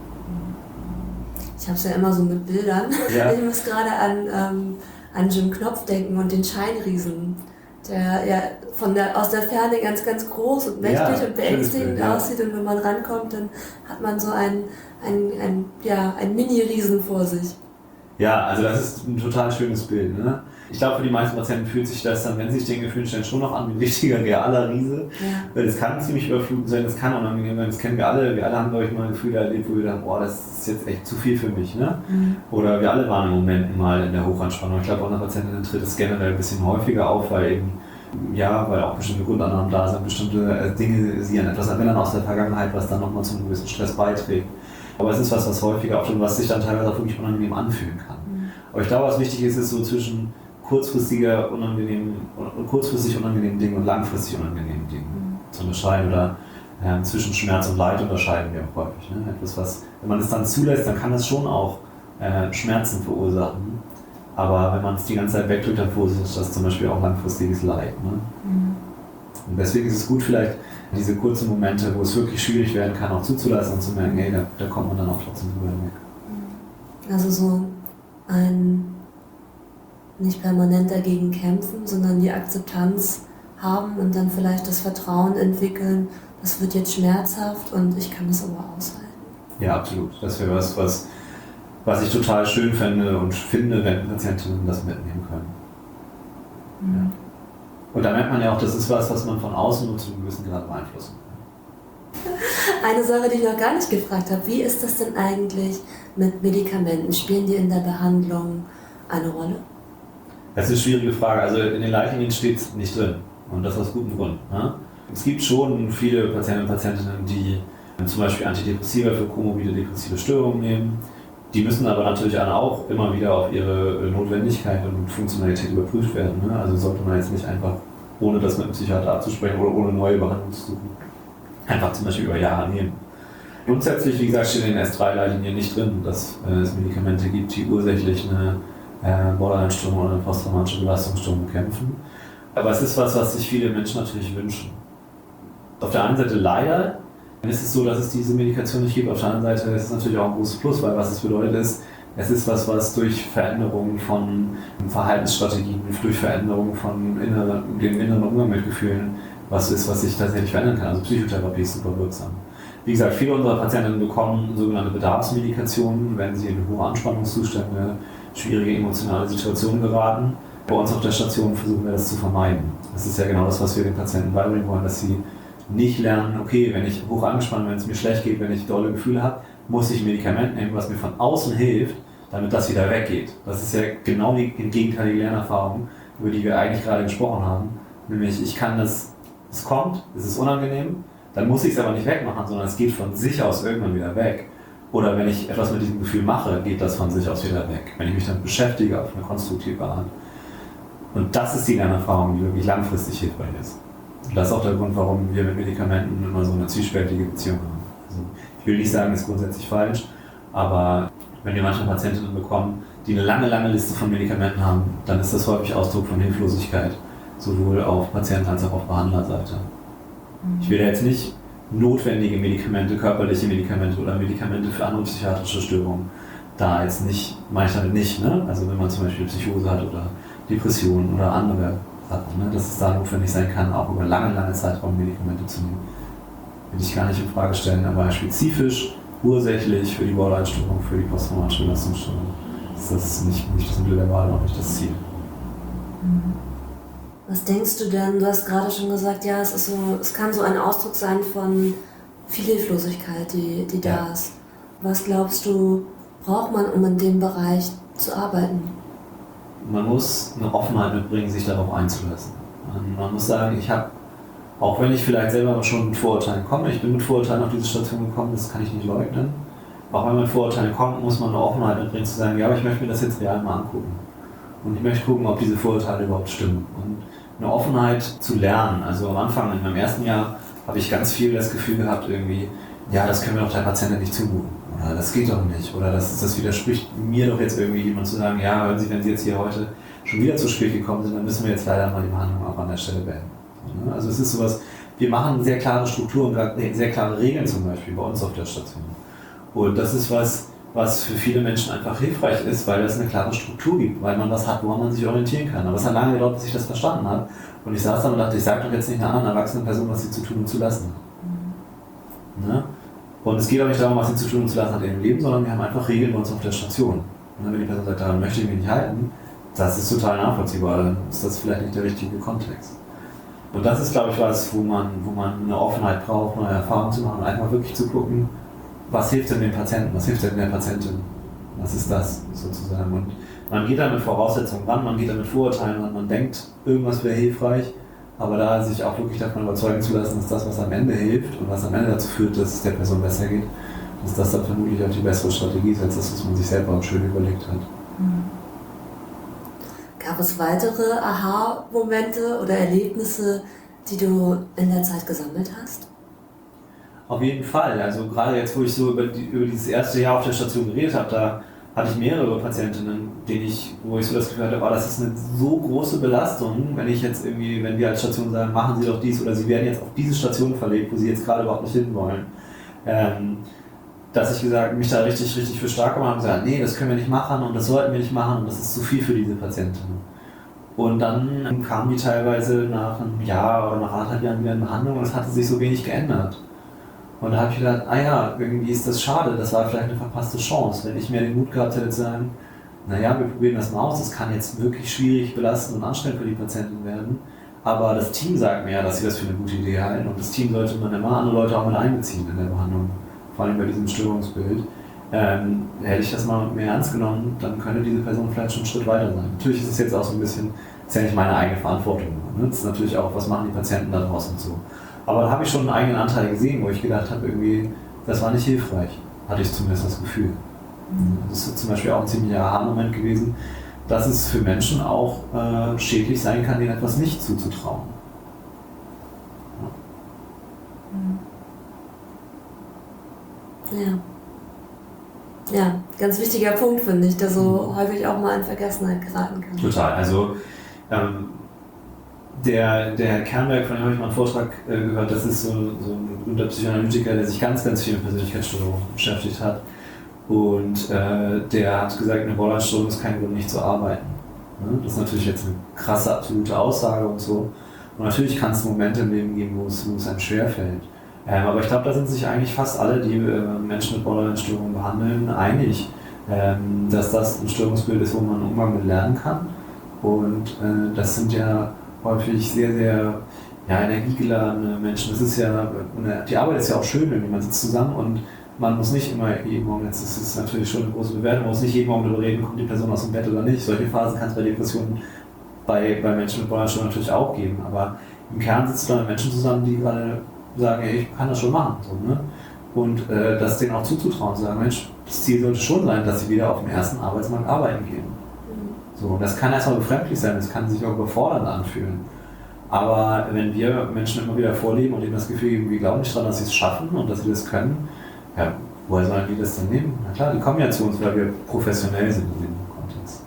[SPEAKER 2] Ich habe es ja immer so mit Bildern.
[SPEAKER 3] Ja.
[SPEAKER 2] Ich muss gerade an, ähm, an Jim Knopf denken und den Scheinriesen, der ja von der, aus der Ferne ganz, ganz groß und mächtig ja, und beängstigend Bild, ja. aussieht. Und wenn man rankommt, dann hat man so einen, einen, einen, ja, einen Mini-Riesen vor sich.
[SPEAKER 3] Ja, also das ist ein total schönes Bild. Ne? Ich glaube, für die meisten Patienten fühlt sich das dann, wenn sie sich den Gefühlen stellen, schon noch an wie ein richtiger, realer Riese. Ja. Weil es kann ziemlich überflutend sein, es kann unangenehm sein, das kennen wir alle. Wir alle haben, glaube ich, mal Gefühle erlebt, wo wir dachten, boah, das ist jetzt echt zu viel für mich. Ne? Mhm. Oder wir alle waren im Moment mal in der Hochanspannung. Ich glaube, unsere Patientinnen tritt es generell ein bisschen häufiger auf, weil eben, ja, weil auch bestimmte Grundannahmen da sind, bestimmte Dinge sie an etwas erinnern aus der Vergangenheit, was dann nochmal zu einem gewissen Stress beiträgt. Aber es ist was, was häufiger auftritt und was sich dann teilweise auch wirklich unangenehm anfühlen kann. Mhm. Aber ich glaube, was wichtig ist, ist so zwischen kurzfristiger unangenehmen, kurzfristig unangenehmen Dingen und langfristig unangenehmen Dingen mhm. zu unterscheiden oder äh, zwischen Schmerz und Leid unterscheiden wir auch häufig. Ne? Etwas, was, wenn man es dann zulässt, dann kann das schon auch äh, Schmerzen verursachen, aber wenn man es die ganze Zeit wegdrückt, dann verursacht das zum Beispiel auch langfristiges Leid. Ne? Mhm. Und deswegen ist es gut, vielleicht diese kurzen Momente, wo es wirklich schwierig werden kann, auch zuzulassen und zu merken, hey, da, da kommt man dann auch trotzdem drüber weg.
[SPEAKER 2] Also so ein nicht permanent dagegen kämpfen, sondern die Akzeptanz haben und dann vielleicht das Vertrauen entwickeln, das wird jetzt schmerzhaft und ich kann das aber aushalten.
[SPEAKER 3] Ja, absolut. Das wäre was, was, was ich total schön fände und finde, wenn Patientinnen das mitnehmen können. Mhm. Ja. Und da merkt man ja auch, das ist was, was man von außen nur zu einem gewissen Grad beeinflussen kann.
[SPEAKER 2] Eine Sache, die ich noch gar nicht gefragt habe, wie ist das denn eigentlich mit Medikamenten? Spielen die in der Behandlung eine Rolle?
[SPEAKER 3] Das ist eine schwierige Frage. Also in den Leitlinien steht es nicht drin. Und das aus gutem Grund. Ne? Es gibt schon viele Patienten und Patientinnen, die zum Beispiel Antidepressiva für komorbide depressive Störungen nehmen. Die müssen aber natürlich auch immer wieder auf ihre Notwendigkeit und Funktionalität überprüft werden. Ne? Also sollte man jetzt nicht einfach, ohne das mit einem Psychiater abzusprechen oder ohne neue Behandlung zu suchen, einfach zum Beispiel über Jahre nehmen. Grundsätzlich, wie gesagt, steht in den S drei Leitlinien nicht drin, dass es Medikamente gibt, die ursächlich eine Borderline-Störung oder eine posttraumatische Belastungsstörung bekämpfen. Aber es ist was, was sich viele Menschen natürlich wünschen. Auf der einen Seite leider ist es so, dass es diese Medikation nicht gibt. Auf der anderen Seite ist es natürlich auch ein großes Plus, weil was es bedeutet ist, es ist was, was durch Veränderungen von Verhaltensstrategien, durch Veränderungen von inneren, dem inneren Umgang mit Gefühlen, was ist, was sich tatsächlich verändern kann. Also Psychotherapie ist super wirksam. Wie gesagt, viele unserer Patientinnen bekommen sogenannte Bedarfsmedikationen, wenn sie in hohe Anspannungszustände, schwierige emotionale Situationen geraten. Bei uns auf der Station versuchen wir das zu vermeiden. Das ist ja genau das, was wir den Patienten beibringen wollen, dass sie nicht lernen, okay, wenn ich hoch angespannt bin, wenn es mir schlecht geht, wenn ich dolle Gefühle habe, muss ich ein Medikament nehmen, was mir von außen hilft, damit das wieder weggeht. Das ist ja genau die gegenteilige Lernerfahrung, über die wir eigentlich gerade gesprochen haben. Nämlich, ich kann das, es kommt, es ist unangenehm, dann muss ich es aber nicht wegmachen, sondern es geht von sich aus irgendwann wieder weg. Oder wenn ich etwas mit diesem Gefühl mache, geht das von sich aus wieder weg. Wenn ich mich damit beschäftige auf eine konstruktive Art. Und das ist die Lernerfahrung, die wirklich langfristig hilfreich ist. Und das ist auch der Grund, warum wir mit Medikamenten immer so eine zwiespältige Beziehung haben. Also ich will nicht sagen, das ist grundsätzlich falsch, aber wenn wir manche Patientinnen bekommen, die eine lange, lange Liste von Medikamenten haben, dann ist das häufig Ausdruck von Hilflosigkeit, sowohl auf Patienten- als auch auf Behandlerseite. Ich will jetzt nicht notwendige Medikamente, körperliche Medikamente oder Medikamente für andere psychiatrische Störungen da jetzt nicht, meine ich damit nicht, ne? Also wenn man zum Beispiel Psychose hat oder Depressionen oder andere Sachen, ne? Dass es da notwendig sein kann, auch über lange, lange Zeitraum Medikamente zu nehmen. Will ich gar nicht in Frage stellen, aber spezifisch, ursächlich für die Borderline-Störung, für die posttraumatische Belastungsstörung ist das nicht, nicht das Mittel der Wahl, auch nicht das Ziel.
[SPEAKER 2] Was denkst du denn? Du hast gerade schon gesagt, ja, es ist so, es kann so ein Ausdruck sein von viel Hilflosigkeit, die, die
[SPEAKER 3] Ja.
[SPEAKER 2] da ist. Was glaubst du, braucht man, um in dem Bereich zu arbeiten?
[SPEAKER 3] Man muss eine Offenheit mitbringen, sich darauf einzulassen. Man, man muss sagen, ich habe, auch wenn ich vielleicht selber schon mit Vorurteilen komme, ich bin mit Vorurteilen auf diese Station gekommen, das kann ich nicht leugnen. Auch wenn man mit Vorurteilen kommt, muss man eine Offenheit mitbringen, zu sagen, ja, aber ich möchte mir das jetzt real mal angucken. Und ich möchte gucken, ob diese Vorurteile überhaupt stimmen. Und eine Offenheit zu lernen. Also am Anfang, in meinem ersten Jahr, habe ich ganz viel das Gefühl gehabt, irgendwie, ja, das können wir doch der Patientin nicht zumuten. Oder das geht doch nicht. Oder das, das widerspricht mir doch jetzt irgendwie jemand zu sagen, ja, hören Sie, wenn Sie jetzt hier heute schon wieder zu spät gekommen sind, dann müssen wir jetzt leider mal die Behandlung auch an der Stelle beenden. Also es ist sowas, wir machen sehr klare Strukturen, sehr klare Regeln zum Beispiel bei uns auf der Station. Und das ist was, was für viele Menschen einfach hilfreich ist, weil es eine klare Struktur gibt, weil man was hat, woran man sich orientieren kann. Aber es hat lange gedauert, bis ich das verstanden habe. Und ich saß da und dachte, ich sage doch jetzt nicht einer anderen erwachsenen Person, was sie zu tun und zu lassen hat. Mhm. Ne? Und es geht auch nicht darum, was sie zu tun und zu lassen hat in ihrem Leben, sondern wir haben einfach Regeln bei uns auf der Station. Und wenn die Person sagt, daran möchte ich mich nicht halten, das ist total nachvollziehbar, dann ist das vielleicht nicht der richtige Kontext. Und das ist, glaube ich, was, wo man, wo man eine Offenheit braucht, neue Erfahrungen zu machen und einfach wirklich zu gucken, was hilft denn dem Patienten, was hilft denn der Patientin, was ist das sozusagen. Und man geht da mit Voraussetzungen ran, man geht da mit Vorurteilen ran, man denkt, irgendwas wäre hilfreich, aber da sich auch wirklich davon überzeugen zu lassen, dass das, was am Ende hilft und was am Ende dazu führt, dass es der Person besser geht, dass das dann vermutlich auch die bessere Strategie ist, als das, was man sich selber auch schön überlegt hat.
[SPEAKER 2] Mhm. Gab es weitere Aha-Momente oder Erlebnisse, die du in der Zeit gesammelt hast?
[SPEAKER 3] Auf jeden Fall. Also gerade jetzt, wo ich so über, die, über dieses erste Jahr auf der Station geredet habe, da hatte ich mehrere Patientinnen, denen ich, wo ich so das Gefühl hatte, oh, das ist eine so große Belastung, wenn ich jetzt irgendwie, wenn wir als Station sagen, machen Sie doch dies oder Sie werden jetzt auf diese Station verlegt, wo Sie jetzt gerade überhaupt nicht hin wollen. Ähm, dass ich gesagt, mich da richtig, richtig für stark gemacht habe und gesagt, nee, das können wir nicht machen und das sollten wir nicht machen und das ist zu viel für diese Patientinnen. Und dann kamen die teilweise nach einem Jahr oder nach anderthalb Jahren wieder in Behandlung und es hatte sich so wenig geändert. Und da habe ich gedacht, ah ja, irgendwie ist das schade, das war vielleicht eine verpasste Chance, wenn ich mehr den Mut gehabt hätte zu sagen, naja, wir probieren das mal aus, das kann jetzt wirklich schwierig, belastend und anstrengend für die Patientin werden, aber das Team sagt mir ja, dass sie das für eine gute Idee halten und das Team sollte man immer andere Leute auch mit einbeziehen in der Behandlung, vor allem bei diesem Störungsbild. Ähm, hätte ich das mal mehr ernst genommen, dann könnte diese Person vielleicht schon einen Schritt weiter sein. Natürlich ist es jetzt auch so ein bisschen, das ist ja nicht meine eigene Verantwortung, ne? Das ist natürlich auch, was machen die Patienten da draußen und so. Aber da habe ich schon einen eigenen Anteil gesehen, wo ich gedacht habe, irgendwie, das war nicht hilfreich, hatte ich zumindest das Gefühl. Das ist zum Beispiel auch ein ziemlicher Aha-Moment gewesen, dass es für Menschen auch äh, schädlich sein kann, denen etwas nicht zuzutrauen.
[SPEAKER 2] Ja. Ja, ganz wichtiger Punkt, finde ich, der so häufig auch mal in Vergessenheit geraten kann.
[SPEAKER 3] Total. Also ähm, der, der Herr Kernberg, von dem habe ich mal einen Vortrag äh, gehört, das ist so, so ein berühmter Psychoanalytiker, der sich ganz, ganz viel mit Persönlichkeitsstörungen beschäftigt hat. Und äh, der hat gesagt, eine Borderline-Störung ist kein Grund, nicht zu arbeiten. Ne? Das ist natürlich jetzt eine krasse, absolute Aussage und so. Und natürlich kann es Momente im Leben geben, wo es, wo es einem schwerfällt. Ähm, aber ich glaube, da sind sich eigentlich fast alle, die äh, Menschen mit Borderline-Störungen behandeln, einig, ähm, dass das ein Störungsbild ist, wo man Umgang mit lernen kann. Und äh, das sind ja häufig sehr, sehr ja, energiegeladene Menschen. Das ist ja, die Arbeit ist ja auch schön, wenn man sitzt zusammen und man muss nicht immer jeden Morgen, jetzt ist es natürlich schon eine große Bewertung, man muss nicht jeden Morgen darüber reden, kommt die Person aus dem Bett oder nicht. Solche Phasen kann es bei Depressionen bei, bei Menschen mit Borderline natürlich auch geben. Aber im Kern sitzt du da mit Menschen zusammen, die gerade sagen, hey, ich kann das schon machen. So, ne? Und äh, das denen auch zuzutrauen, zu sagen, Mensch, das Ziel sollte schon sein, dass sie wieder auf dem ersten Arbeitsmarkt arbeiten gehen. So, und das kann erstmal befremdlich sein, das kann sich auch überfordernd anfühlen. Aber wenn wir Menschen immer wieder vorleben und ihnen das Gefühl geben, wir glauben nicht daran, dass sie es schaffen und dass sie das können, ja, woher sollen die das denn nehmen? Na klar, die kommen ja zu uns, weil wir professionell sind in dem Kontext.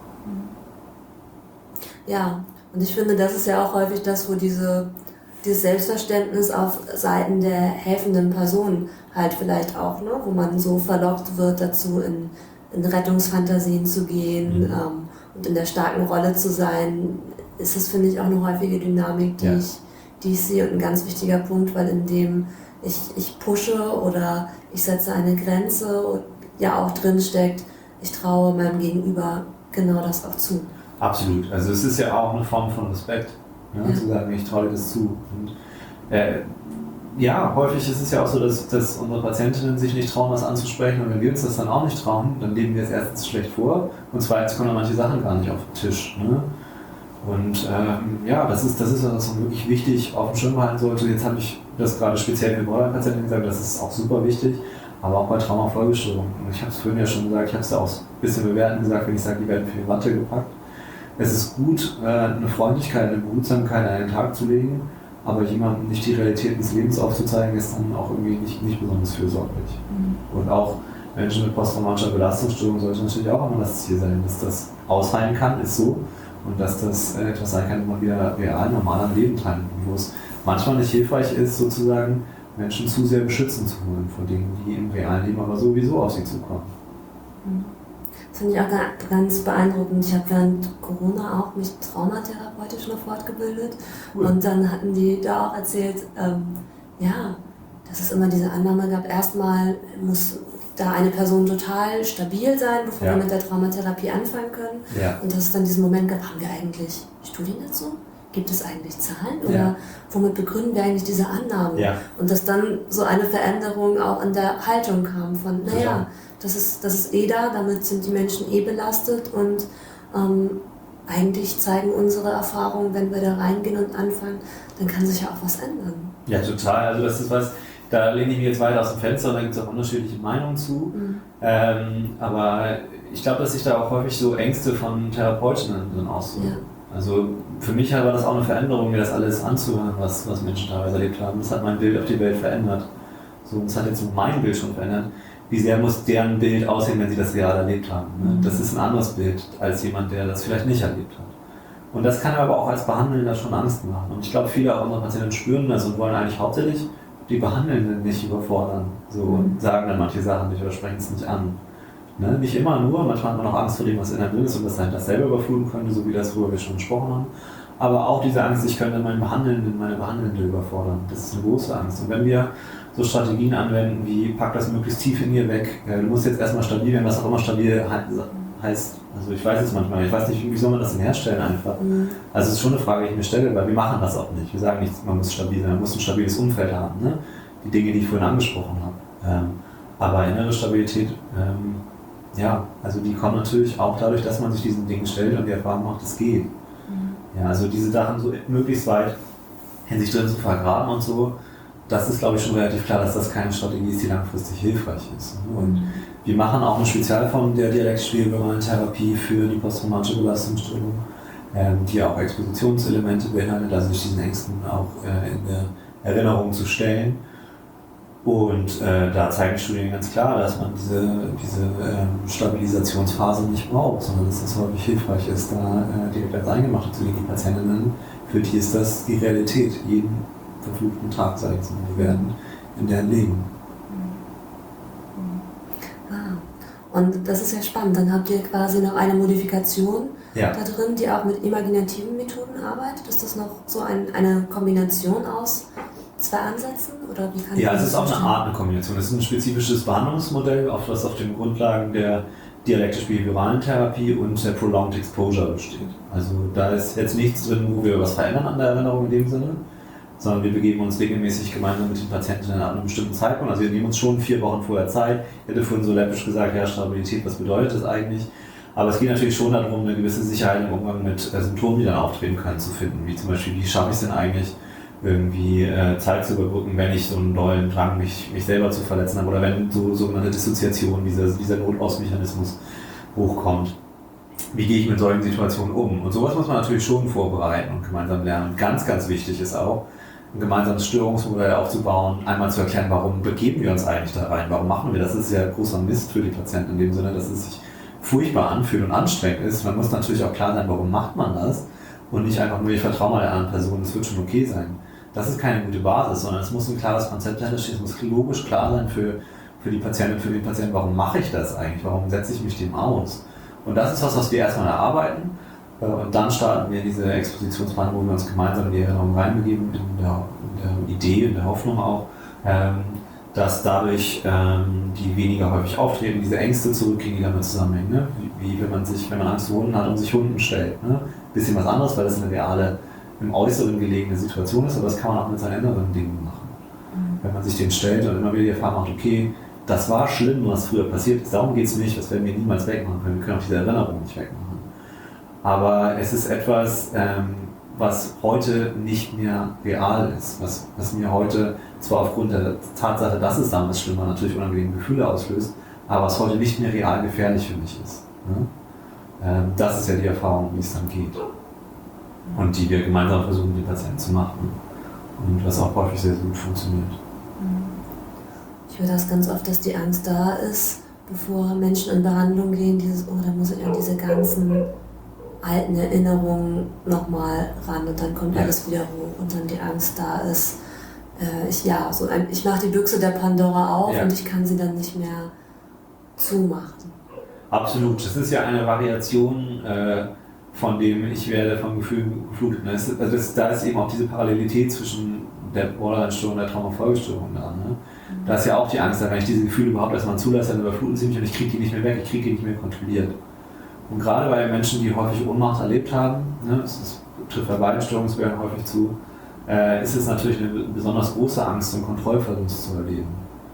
[SPEAKER 2] Ja, und ich finde, das ist ja auch häufig das, wo diese, dieses Selbstverständnis auf Seiten der helfenden Person halt vielleicht auch, ne, wo man so verlockt wird dazu, in, in Rettungsfantasien zu gehen mhm. ähm, und in der starken Rolle zu sein, ist das, finde ich, auch eine häufige Dynamik, die, ja. ich, die ich sehe und ein ganz wichtiger Punkt, weil in dem ich, ich pushe oder ich setze eine Grenze, ja auch drin steckt, ich traue meinem Gegenüber genau das auch zu.
[SPEAKER 3] Absolut, also es ist ja auch eine Form von Respekt, ne? Ja. Zu sagen, ich traue dir das zu. Und, äh, ja, häufig ist es ja auch so, dass, dass unsere Patientinnen sich nicht trauen, das anzusprechen, und wenn wir uns das dann auch nicht trauen, dann leben wir es erstens schlecht vor und zweitens kommen dann manche Sachen gar nicht auf den Tisch. Ne? Und ähm, ja, das ist, das ist was man wirklich wichtig auf dem Schirm halten sollte. Jetzt habe ich das gerade speziell für Borderline-Patienten gesagt, das ist auch super wichtig, aber auch bei Traumafolgestörungen. Und ich habe es vorhin ja schon gesagt, ich habe es ja auch ein bisschen bewertend gesagt, wenn ich sage, die werden für die Watte gepackt. Es ist gut, eine Freundlichkeit, eine Behutsamkeit an den Tag zu legen, aber jemandem nicht die Realität des Lebens aufzuzeigen, ist dann auch irgendwie nicht, nicht besonders fürsorglich. Mhm. Und auch Menschen mit posttraumatischer Belastungsstörung sollte natürlich auch immer das Ziel sein, dass das ausheilen kann, ist so. Und dass das etwas sein kann, wo man wieder real normal am Leben teilnimmt, wo es manchmal nicht hilfreich ist, sozusagen Menschen zu sehr beschützen zu wollen vor Dingen, die im realen Leben aber sowieso auf sie zukommen.
[SPEAKER 2] Das finde ich auch ganz beeindruckend. Ich habe während Corona auch mich traumatherapeutisch noch fortgebildet cool. Und dann hatten die da auch erzählt, ähm, ja, dass es immer diese Annahme gab, erstmal muss da eine Person total stabil sein, bevor ja. wir mit der Traumatherapie anfangen können. Ja. Und dass es dann diesen Moment gab, haben wir eigentlich Studien dazu? Gibt es eigentlich Zahlen? Oder ja. womit begründen wir eigentlich diese Annahme? Ja. Und dass dann so eine Veränderung auch in der Haltung kam von, naja, das ist, das ist eh da, damit sind die Menschen eh belastet und ähm, eigentlich zeigen unsere Erfahrungen, wenn wir da reingehen und anfangen, dann kann sich ja auch was ändern.
[SPEAKER 3] Ja, total. Also das ist was, da lehne ich mich jetzt weiter aus dem Fenster und da gibt es auch unterschiedliche Meinungen zu. Mhm. Ähm, aber ich glaube, dass sich da auch häufig so Ängste von Therapeutinnen drin ausdrücken. Ja. Also für mich war das auch eine Veränderung, mir das alles anzuhören, was, was Menschen teilweise erlebt haben. Das hat mein Bild auf die Welt verändert. So, und das hat jetzt mein Bild schon verändert. Wie sehr muss deren Bild aussehen, wenn sie das real erlebt haben? Ne? Mhm. Das ist ein anderes Bild als jemand, der das vielleicht nicht erlebt hat. Und das kann aber auch als Behandelnder schon Angst machen. Und ich glaube, viele auch unserer Patienten spüren das und wollen eigentlich hauptsächlich die Behandelnden nicht überfordern. So, und sagen dann manche Sachen nicht oder sprechen es nicht an. Ne? Nicht immer nur, manchmal hat man auch Angst vor dem, was innen drin ist und das halt das selber überfluten könnte, so wie das, worüber wir schon gesprochen haben. Aber auch diese Angst, ich könnte meinen Behandelnden, meine Behandelnde überfordern. Das ist eine große Angst. Und wenn wir so Strategien anwenden wie, pack das möglichst tief in ihr weg, du musst jetzt erstmal stabil werden, was auch immer stabil heißt, also ich weiß es manchmal, ich weiß nicht, wie soll man das denn herstellen einfach. Mhm. Also es ist schon eine Frage, die ich mir stelle, weil wir machen das auch nicht. Wir sagen nicht, man muss stabil sein, man muss ein stabiles Umfeld haben, ne? Die Dinge, die ich vorhin angesprochen habe. Ähm, aber innere Stabilität, ähm, ja, also die kommt natürlich auch dadurch, dass man sich diesen Dingen stellt und die Erfahrung macht, es geht. Mhm. Ja, also diese Sachen so möglichst weit in sich drin zu vergraben und so, das ist, glaube ich, schon relativ klar, dass das keine Strategie ist, die langfristig hilfreich ist. Und mhm. wir machen auch eine Spezialform der dialektschwebelalen Therapie für die posttraumatische Belastungsstörung, ähm, die auch Expositionselemente beinhaltet, also sich diesen Ängsten auch äh, in der Erinnerung zu stellen. Und äh, da zeigen Studien ganz klar, dass man diese, diese ähm, Stabilisationsphase nicht braucht, sondern dass es häufig hilfreich ist, da äh, direkt als Eingemachte zu gehen. Die Patientinnen, für die ist das die Realität, jeden verfluchten Tag, sage ich jetzt mal, die werden in deren Leben.
[SPEAKER 2] Ah. Und das ist ja spannend, dann habt ihr quasi noch eine Modifikation ja. da drin, die auch mit imaginativen Methoden arbeitet. Ist das noch so ein, eine Kombination aus zwei Ansätzen? Oder wie kann
[SPEAKER 3] ja, es ist auch eine Art eine Kombination. Es ist ein spezifisches Behandlungsmodell, auf das auf den Grundlagen der dialektisch-behavioralen Therapie und der Prolonged Exposure besteht. Also da ist jetzt nichts drin, wo wir was verändern an der Erinnerung in dem Sinne, sondern wir begeben uns regelmäßig gemeinsam mit den Patienten an einem bestimmten Zeitpunkt. Also wir nehmen uns schon vier Wochen vorher Zeit. Ich hätte vorhin so läppisch gesagt, ja, Stabilität, was bedeutet das eigentlich? Aber es geht natürlich schon darum, eine gewisse Sicherheit im Umgang mit äh, Symptomen, die dann auftreten können, zu finden. Wie zum Beispiel, wie schaffe ich es denn eigentlich, irgendwie äh, Zeit zu überbrücken, wenn ich so einen dollen Drang, mich, mich selber zu verletzen habe, oder wenn so sogenannte Dissoziation, dieser, dieser Notausmechanismus hochkommt. wie gehe ich mit solchen Situationen um? Und sowas muss man natürlich schon vorbereiten und gemeinsam lernen. Und ganz, ganz wichtig ist auch, ein gemeinsames Störungsmodell aufzubauen, einmal zu erklären, warum begeben wir uns eigentlich da rein, warum machen wir das? Das ist ja großer Mist für die Patienten in dem Sinne, dass es sich furchtbar anfühlt und anstrengend ist. Man muss natürlich auch klar sein, warum macht man das und nicht einfach nur, ich vertraue mal der anderen Person, es wird schon okay sein. Das ist keine gute Basis, sondern es muss ein klares Konzept dahinter stehen, es muss logisch klar sein für, für die Patientin, für den Patienten, warum mache ich das eigentlich, warum setze ich mich dem aus? Und das ist was, was wir erstmal erarbeiten. Und dann starten wir diese Expositionsbehandlung, wo wir uns gemeinsam in die Erinnerung reinbegeben, in der, in der Idee, in der Hoffnung auch, ähm, dass dadurch ähm, die weniger häufig auftreten, diese Ängste zurückgehen, die damit zusammenhängen. Ne? Wie, wie wenn man sich, wenn man Angst vor Hunden hat und sich Hunden stellt. Ne? Bisschen was anderes, weil das eine reale, im Äußeren gelegene Situation ist, aber das kann man auch mit seinen inneren Dingen machen. Mhm. Wenn man sich den stellt und immer wieder die Erfahrung macht, okay, das war schlimm, was früher passiert ist, darum geht es nicht, das werden wir niemals wegmachen können, wir können auch diese Erinnerung nicht wegmachen. Aber es ist etwas, ähm, was heute nicht mehr real ist, was, was mir heute zwar aufgrund der Tatsache, dass es damals schlimm war, natürlich unangenehme Gefühle auslöst, aber was heute nicht mehr real gefährlich für mich ist. Ne? Ähm, das ist ja die Erfahrung, wie es dann geht. Und die wir gemeinsam versuchen, mit den Patienten zu machen. Und was auch häufig sehr, sehr gut funktioniert.
[SPEAKER 2] Ich höre das ganz oft, dass die Angst da ist, bevor Menschen in Behandlung gehen, dieses, oh, da muss ich an diese ganzen alten Erinnerungen nochmal ran und dann kommt ja. alles wieder hoch und dann die Angst da ist. Äh, ich ja, so ein, ich mache die Büchse der Pandora auf ja. und ich kann sie dann nicht mehr zumachen.
[SPEAKER 3] Absolut, das ist ja eine Variation äh, von dem ich werde vom Gefühl geflutet. Also das, da ist eben auch diese Parallelität zwischen der Borderline-Störung und der Traumafolgestörung da. Ne? Da ist ja auch die Angst, wenn ich diese Gefühle überhaupt erstmal zulasse, dann überfluten sie mich und ich kriege die nicht mehr weg, ich kriege die nicht mehr kontrolliert. Und gerade bei Menschen, die häufig Ohnmacht erlebt haben, ne, das ist, trifft bei beiden Störungsbildern häufig zu, äh, ist es natürlich eine besonders große Angst, einen Kontrollverlust zu erleben.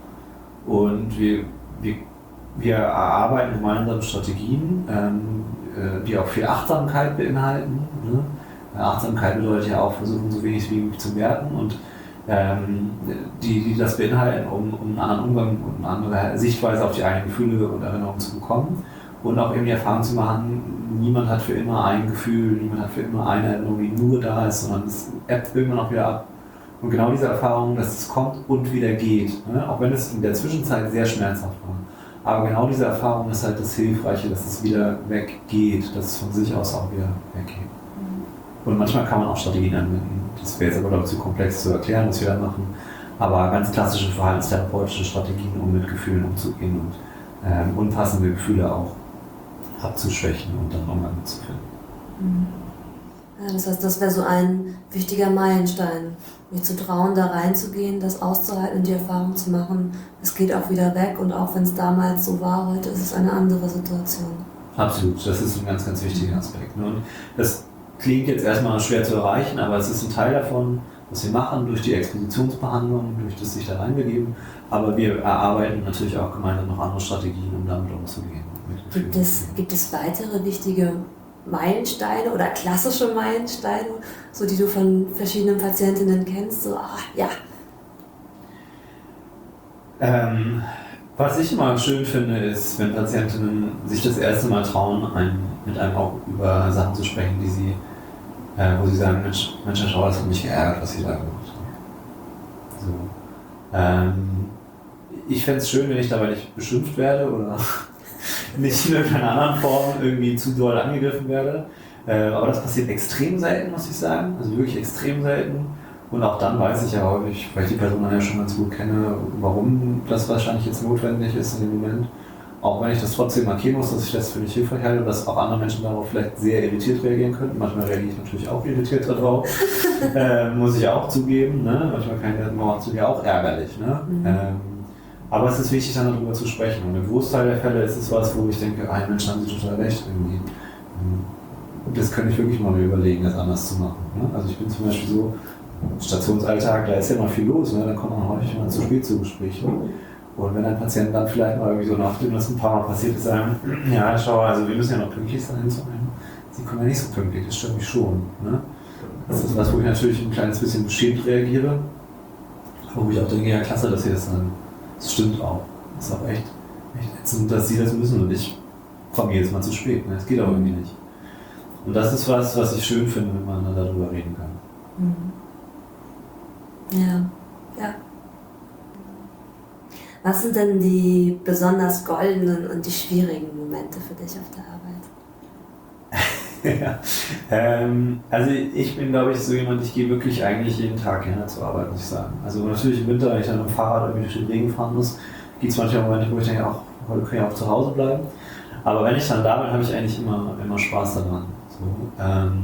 [SPEAKER 3] Und wir, wir, wir erarbeiten gemeinsam Strategien, ähm, äh, die auch viel Achtsamkeit beinhalten. Ne? Achtsamkeit bedeutet ja auch, versuchen so wenig wie möglich zu merken und ähm, die, die das beinhalten, um, um einen anderen Umgang und eine andere Sichtweise auf die eigenen Gefühle und Erinnerungen zu bekommen. Und auch eben die Erfahrung zu machen, niemand hat für immer ein Gefühl, niemand hat für immer eine Erinnerung, die nur da ist, sondern es ebbt irgendwann auch wieder ab. Und genau diese Erfahrung, dass es kommt und wieder geht, ne? Auch wenn es in der Zwischenzeit sehr schmerzhaft war. Aber genau diese Erfahrung ist halt das Hilfreiche, dass es wieder weggeht, dass es von sich aus auch wieder weggeht. Und manchmal kann man auch Strategien anwenden. Das wäre jetzt aber, glaube ich, zu komplex zu erklären, was wir da machen. Aber ganz klassische verhaltenstherapeutische Strategien, um mit Gefühlen umzugehen und ähm, unpassende Gefühle auch abzuschwächen und dann Umgang mitzufinden.
[SPEAKER 2] Ja, das heißt, das wäre so ein wichtiger Meilenstein, mich zu trauen, da reinzugehen, das auszuhalten und die Erfahrung zu machen, es geht auch wieder weg und auch wenn es damals so war, heute ist es eine andere Situation.
[SPEAKER 3] Absolut, das ist ein ganz, ganz wichtiger Aspekt. Und das klingt jetzt erstmal schwer zu erreichen, aber es ist ein Teil davon, was wir machen durch die Expositionsbehandlung, durch das sich da reinbegeben, aber wir erarbeiten natürlich auch gemeinsam noch andere Strategien, um damit umzugehen.
[SPEAKER 2] Gibt es, gibt es weitere wichtige Meilensteine oder klassische Meilensteine, so die du von verschiedenen Patientinnen kennst? So, ach, ja.
[SPEAKER 3] Ähm, was ich immer schön finde, ist, wenn Patientinnen sich das erste Mal trauen, ein, mit einem auch über Sachen zu sprechen, die sie, äh, wo sie sagen, Mensch, Mensch, schau, das hat mich geärgert, was sie da gemacht haben. So. Ähm, ich fände es schön, wenn ich dabei nicht beschimpft werde oder nicht in irgendeiner anderen Form irgendwie zu doll angegriffen werde. Äh, aber das passiert extrem selten, muss ich sagen. Also wirklich extrem selten. Und auch dann weiß ich ja häufig, weil ich die Person dann ja schon ganz gut kenne, warum das wahrscheinlich jetzt notwendig ist in dem Moment. Auch wenn ich das trotzdem markieren muss, dass ich das für nicht hilfreich halte, dass auch andere Menschen darauf vielleicht sehr irritiert reagieren könnten. Manchmal reagiere ich natürlich auch irritiert darauf. äh, muss ich auch zugeben. Ne? Manchmal kann ich das ja auch ärgerlich. Ne? Mhm. Ähm, Aber es ist wichtig, dann darüber zu sprechen. Und im Großteil der Fälle ist es was, wo ich denke, ah, Mensch, haben Sie total recht irgendwie. Das könnte ich wirklich mal mir überlegen, das anders zu machen. Ne? Also ich bin zum Beispiel so, Stationsalltag, da ist ja immer viel los, ne? Dann kommt man häufig mal zu spät zu Gesprächen. Und wenn ein Patient dann vielleicht mal irgendwie so, nachdem das ein paar Mal passiert ist, sagen, ja, schau, also wir müssen ja noch pünktlich sein zu einem. Sie kommen ja nicht so pünktlich, das stört mich schon. Ne? Das ist was, wo ich natürlich ein kleines bisschen beschämt reagiere. Wo ich auch denke, ja klasse, dass Sie das dann. Das stimmt auch. Das ist auch echt, echt ätzend, dass sie das müssen und ich kommen jedes Mal zu spät. Ne? Das geht aber irgendwie nicht. Und das ist was, was ich schön finde, wenn man darüber reden kann.
[SPEAKER 2] Mhm. Ja, ja. Was sind denn die besonders goldenen und die schwierigen Momente für dich auf der Arbeit?
[SPEAKER 3] ja. ähm, also ich bin, glaube ich, so jemand, ich gehe wirklich eigentlich jeden Tag gerne zur Arbeit, muss ich sagen. Also natürlich im Winter, wenn ich dann mit dem Fahrrad irgendwie durch den Regen fahren muss, gibt es manchmal Momente, wo ich denke, auch, heute kann ich auch zu Hause bleiben. Aber wenn ich dann da bin, habe ich eigentlich immer, immer Spaß daran. So, ähm,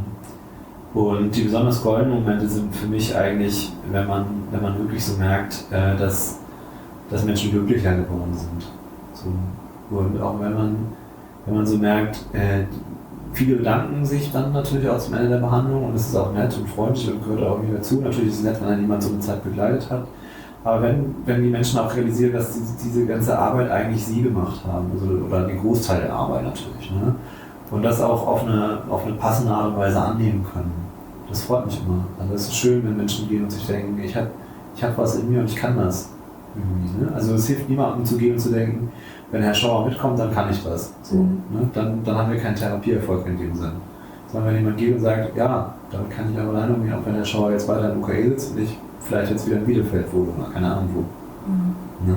[SPEAKER 3] und die besonders goldenen Momente sind für mich eigentlich, wenn man, wenn man wirklich so merkt, äh, dass, dass Menschen glücklicher geworden sind. So, und auch wenn man, wenn man so merkt, äh, viele bedanken sich dann natürlich auch zum Ende der Behandlung und es ist auch nett und freundlich und gehört auch irgendwie dazu. Natürlich ist es nett, wenn dann jemand so eine Zeit begleitet hat. Aber wenn, wenn die Menschen auch realisieren, dass diese, diese ganze Arbeit eigentlich sie gemacht haben, also, oder den Großteil der Arbeit natürlich, ne? Und das auch auf eine, auf eine passende Art und Weise annehmen können, das freut mich immer. Also es ist schön, wenn Menschen gehen und sich denken, ich habe ich hab was in mir und ich kann das. Ne? Also es hilft niemandem zu gehen und zu denken, wenn Herr Schauer mitkommt, dann kann ich das. So,
[SPEAKER 2] mhm.
[SPEAKER 3] ne? dann, dann haben wir keinen Therapieerfolg in dem Sinn. Sondern wenn jemand geht und sagt, ja, damit kann ich aber alleine umgehen, auch wenn Herr Schauer jetzt weiter in U K E sitzt und ich vielleicht jetzt wieder in Bielefeld wohne oder keine Ahnung wo.
[SPEAKER 2] Mhm.
[SPEAKER 3] Ne?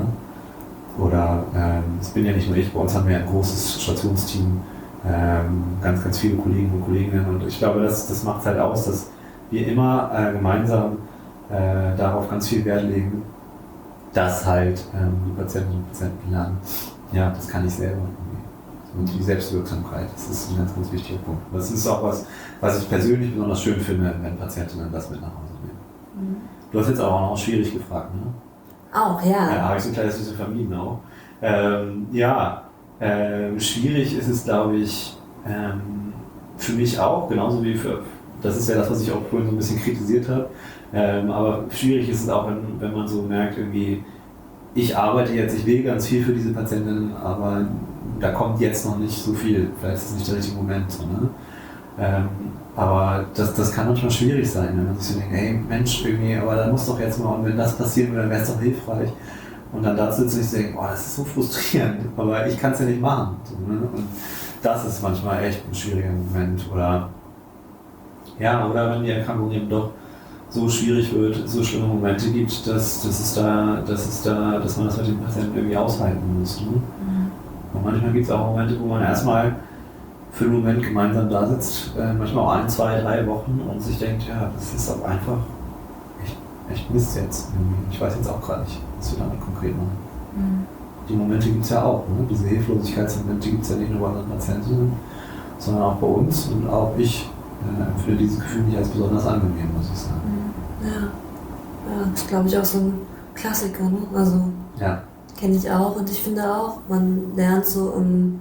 [SPEAKER 3] Oder ähm, es bin ja nicht nur ich, bei uns haben wir ein großes Stationsteam, ähm, ganz, ganz viele Kollegen und Kolleginnen und ich glaube, das, das macht es halt aus, dass wir immer äh, gemeinsam äh, darauf ganz viel Wert legen, dass halt ähm, die Patientinnen und Patienten lernen, ja, das kann ich selber. Und die Selbstwirksamkeit, das ist ein ganz, ganz wichtiger Punkt. Das ist auch was, was ich persönlich besonders schön finde, wenn Patientinnen das mit nach Hause nehmen. Mhm. Du hast jetzt aber auch noch schwierig gefragt, ne?
[SPEAKER 2] Auch, ja.
[SPEAKER 3] Ja, habe ich so ein kleines bisschen vermieden auch. Ähm, ja, ähm, schwierig ist es, glaube ich, ähm, für mich auch, genauso wie für, das ist ja das, was ich auch vorhin so ein bisschen kritisiert habe, ähm, aber schwierig ist es auch, wenn, wenn man so merkt, irgendwie, ich arbeite jetzt, ich will ganz viel für diese Patientinnen, aber da kommt jetzt noch nicht so viel, vielleicht ist es nicht der richtige Moment. So, ne? ähm, aber das, das kann manchmal schwierig sein, wenn man sich so denkt, hey Mensch, irgendwie, aber da muss doch jetzt mal, und wenn das passieren würde, dann wäre es doch hilfreich. Und dann dazu sitzt und ich denke, boah, das ist so frustrierend, aber ich kann es ja nicht machen. So, ne? Und das ist manchmal echt ein schwieriger Moment. Oder ja, oder wenn die Erkrankung eben doch so schwierig wird, so schlimme Momente gibt, dass, dass, es da, dass, es da, dass man das mit dem Patienten irgendwie aushalten muss. Ne? Mhm. Und manchmal gibt es auch Momente, wo man erstmal für einen Moment gemeinsam da sitzt, äh, manchmal auch ein, zwei, drei Wochen und sich denkt, ja, das ist auch einfach echt, echt Mist jetzt. Ich weiß jetzt auch gerade nicht, was wir damit konkret machen. Mhm. Die Momente gibt es ja auch, ne? Diese Hilflosigkeitsmomente gibt es ja nicht nur bei anderen Patientinnen, sondern auch bei uns und auch ich äh, empfinde dieses Gefühl nicht als besonders angenehm, muss ich sagen.
[SPEAKER 2] Ja, ja, das ist glaube ich auch so ein Klassiker, ne? Also
[SPEAKER 3] ja.
[SPEAKER 2] Kenne ich auch und ich finde auch, man lernt so im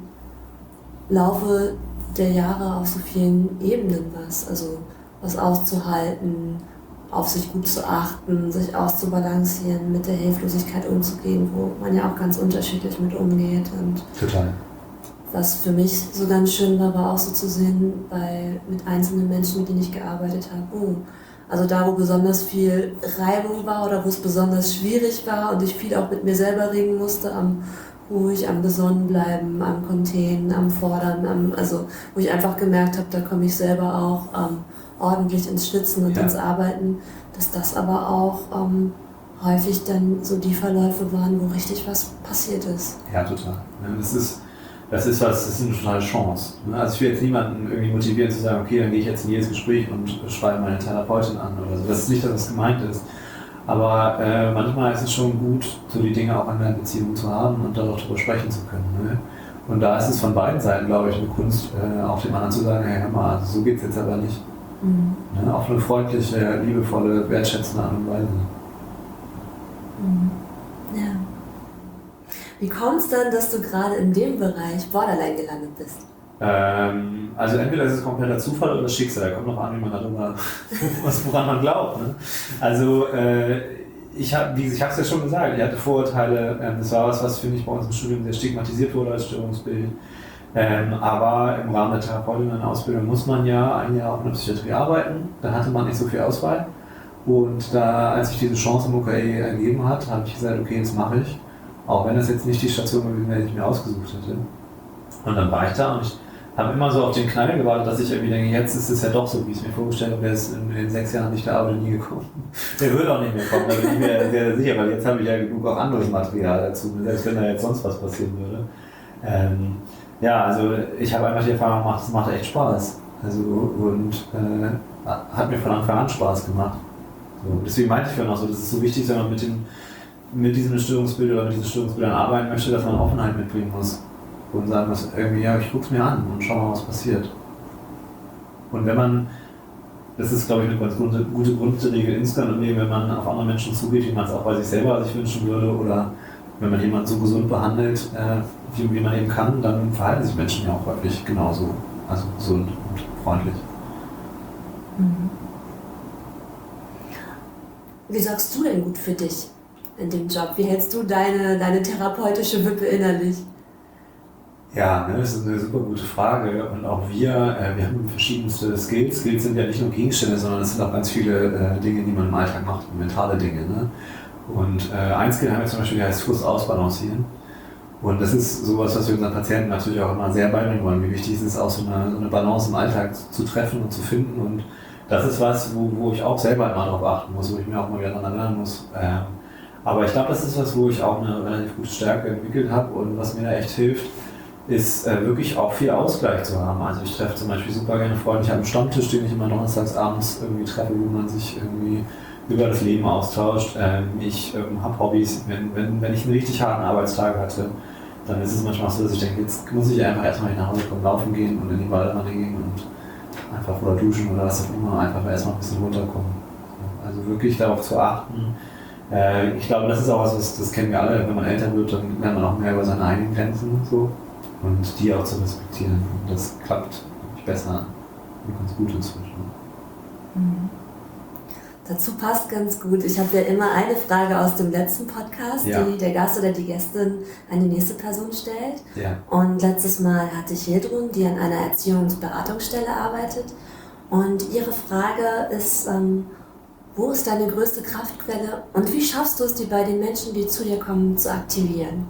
[SPEAKER 2] Laufe der Jahre auf so vielen Ebenen was, also was auszuhalten, auf sich gut zu achten, sich auszubalancieren, mit der Hilflosigkeit umzugehen, wo man ja auch ganz unterschiedlich mit umgeht. Und
[SPEAKER 3] total.
[SPEAKER 2] Was für mich so ganz schön war, war auch so zu sehen, bei, mit einzelnen Menschen, mit denen ich gearbeitet habe, oh, also da, wo besonders viel Reibung war oder wo es besonders schwierig war und ich viel auch mit mir selber ringen musste, am ruhig, am besonnen bleiben, am Containen, am Fordern, am, also wo ich einfach gemerkt habe, da komme ich selber auch ähm, ordentlich ins Schwitzen und ja. ins Arbeiten, dass das aber auch ähm, häufig dann so die Verläufe waren, wo richtig was passiert ist.
[SPEAKER 3] Ja, total. Das ist, das ist was, das ist eine totale Chance. Also ich will jetzt niemanden irgendwie motivieren zu sagen, okay, dann gehe ich jetzt in jedes Gespräch und schreibe meine Therapeutin an oder so. Das ist nicht, dass das gemeint ist. Aber äh, manchmal ist es schon gut, so die Dinge auch an der Beziehung zu haben und dann auch darüber sprechen zu können. Ne? Und da ist es von beiden Seiten, glaube ich, eine Kunst, äh, auch dem anderen zu sagen, hey, hör mal, also so geht es jetzt aber nicht. Mhm. Ne? Auf eine freundliche, liebevolle, wertschätzende Art und Weise.
[SPEAKER 2] Mhm. Ja. Wie kommt es denn, dass du gerade in dem Bereich Borderline gelandet bist?
[SPEAKER 3] Ähm, also entweder ist es kompletter Zufall oder das Schicksal, da kommt noch an, wie man darüber, was, woran man glaubt. Ne? Also äh, ich habe ich habe es ja schon gesagt, ich hatte Vorurteile, ähm, das war was, was finde ich bei uns im Studium sehr stigmatisiert wurde als Störungsbild. Ähm, aber im Rahmen der Therapeutinnen-Ausbildung muss man ja ein Jahr auch in der Psychiatrie arbeiten, da hatte man nicht so viel Auswahl. Und da, als sich diese Chance im U K E ergeben hat, habe ich gesagt, okay, das mache ich. Auch wenn das jetzt nicht die Station war, die ich mir ausgesucht hätte. Und dann war ich da und ich habe immer so auf den Knall gewartet, dass ich irgendwie denke, jetzt ist es ja doch so, wie ich es mir vorgestellt habe, der ist in den sechs Jahren nicht der Arbeit nie gekommen. Der wird auch nicht mehr kommen, da bin ich mir sehr, sehr sicher, weil jetzt habe ich ja genug auch anderes Material dazu, selbst wenn da jetzt sonst was passieren würde. Ähm, ja, also ich habe einfach die Erfahrung gemacht, es macht echt Spaß. Also, und äh, hat mir von Anfang an Spaß gemacht. So, deswegen meinte ich vorhin auch so, das ist so wichtig, wenn man mit, dem, mit diesem Störungsbild oder mit diesen Störungsbildern arbeiten möchte, dass man Offenheit mitbringen muss. Und sagen muss, irgendwie, ja, ich guck's mir an und schau mal, was passiert. Und wenn man, das ist glaube ich eine ganz gute, gute Grundregel insgesamt, wenn man auf andere Menschen zugeht, wie man es auch bei sich selber sich wünschen würde, oder wenn man jemanden so gesund behandelt, äh, wie, wie man eben kann, dann verhalten sich Menschen ja auch häufig genauso, also gesund und freundlich.
[SPEAKER 2] Mhm. Wie sorgst du denn gut für dich in dem Job? Wie hältst du deine, deine therapeutische Wippe innerlich?
[SPEAKER 3] Ja, ne, das ist eine super gute Frage und auch wir, äh, wir haben verschiedenste Skills. Skills sind ja nicht nur Gegenstände, sondern es sind auch ganz viele äh, Dinge, die man im Alltag macht, mentale Dinge. Ne? Und äh, ein Skill haben wir zum Beispiel, der heißt Frust ausbalancieren. Und das ist sowas, was wir unseren Patienten natürlich auch immer sehr beibringen wollen, wie wichtig es ist, auch so eine, so eine Balance im Alltag zu treffen und zu finden. Und das ist was, wo, wo ich auch selber immer darauf achten muss, wo ich mir auch mal wieder daran erinnern muss. Ähm, aber ich glaube, das ist was, wo ich auch eine relativ gute Stärke entwickelt habe und was mir da echt hilft, ist äh, wirklich auch viel Ausgleich zu haben. Also ich treffe zum Beispiel super gerne Freunde, ich habe einen Stammtisch, den ich immer donnerstags abends irgendwie treffe, wo man sich irgendwie über das Leben austauscht. Ähm, ich ähm, habe Hobbys, wenn, wenn, wenn ich einen richtig harten Arbeitstag hatte, dann ist es manchmal so, dass ich denke, jetzt muss ich einfach erstmal nach Hause kommen, laufen gehen und in die Waldbahn gehen und einfach oder duschen oder was auch immer, einfach erstmal ein bisschen runterkommen. Also wirklich darauf zu achten. Äh, ich glaube, das ist auch was, das, das kennen wir alle, wenn man älter wird, dann lernt man auch mehr über seine eigenen Grenzen so. Und die auch zu respektieren. Und das klappt besser und ganz gut inzwischen.
[SPEAKER 2] Mhm. Dazu passt ganz gut. Ich habe ja immer eine Frage aus dem letzten Podcast, ja. die der Gast oder die Gästin an die nächste Person stellt.
[SPEAKER 3] Ja.
[SPEAKER 2] Und letztes Mal hatte ich Hedrun, die an einer Erziehungsberatungsstelle arbeitet. Und ihre Frage ist, ähm, wo ist deine größte Kraftquelle und wie schaffst du es, die bei den Menschen, die zu dir kommen, zu aktivieren?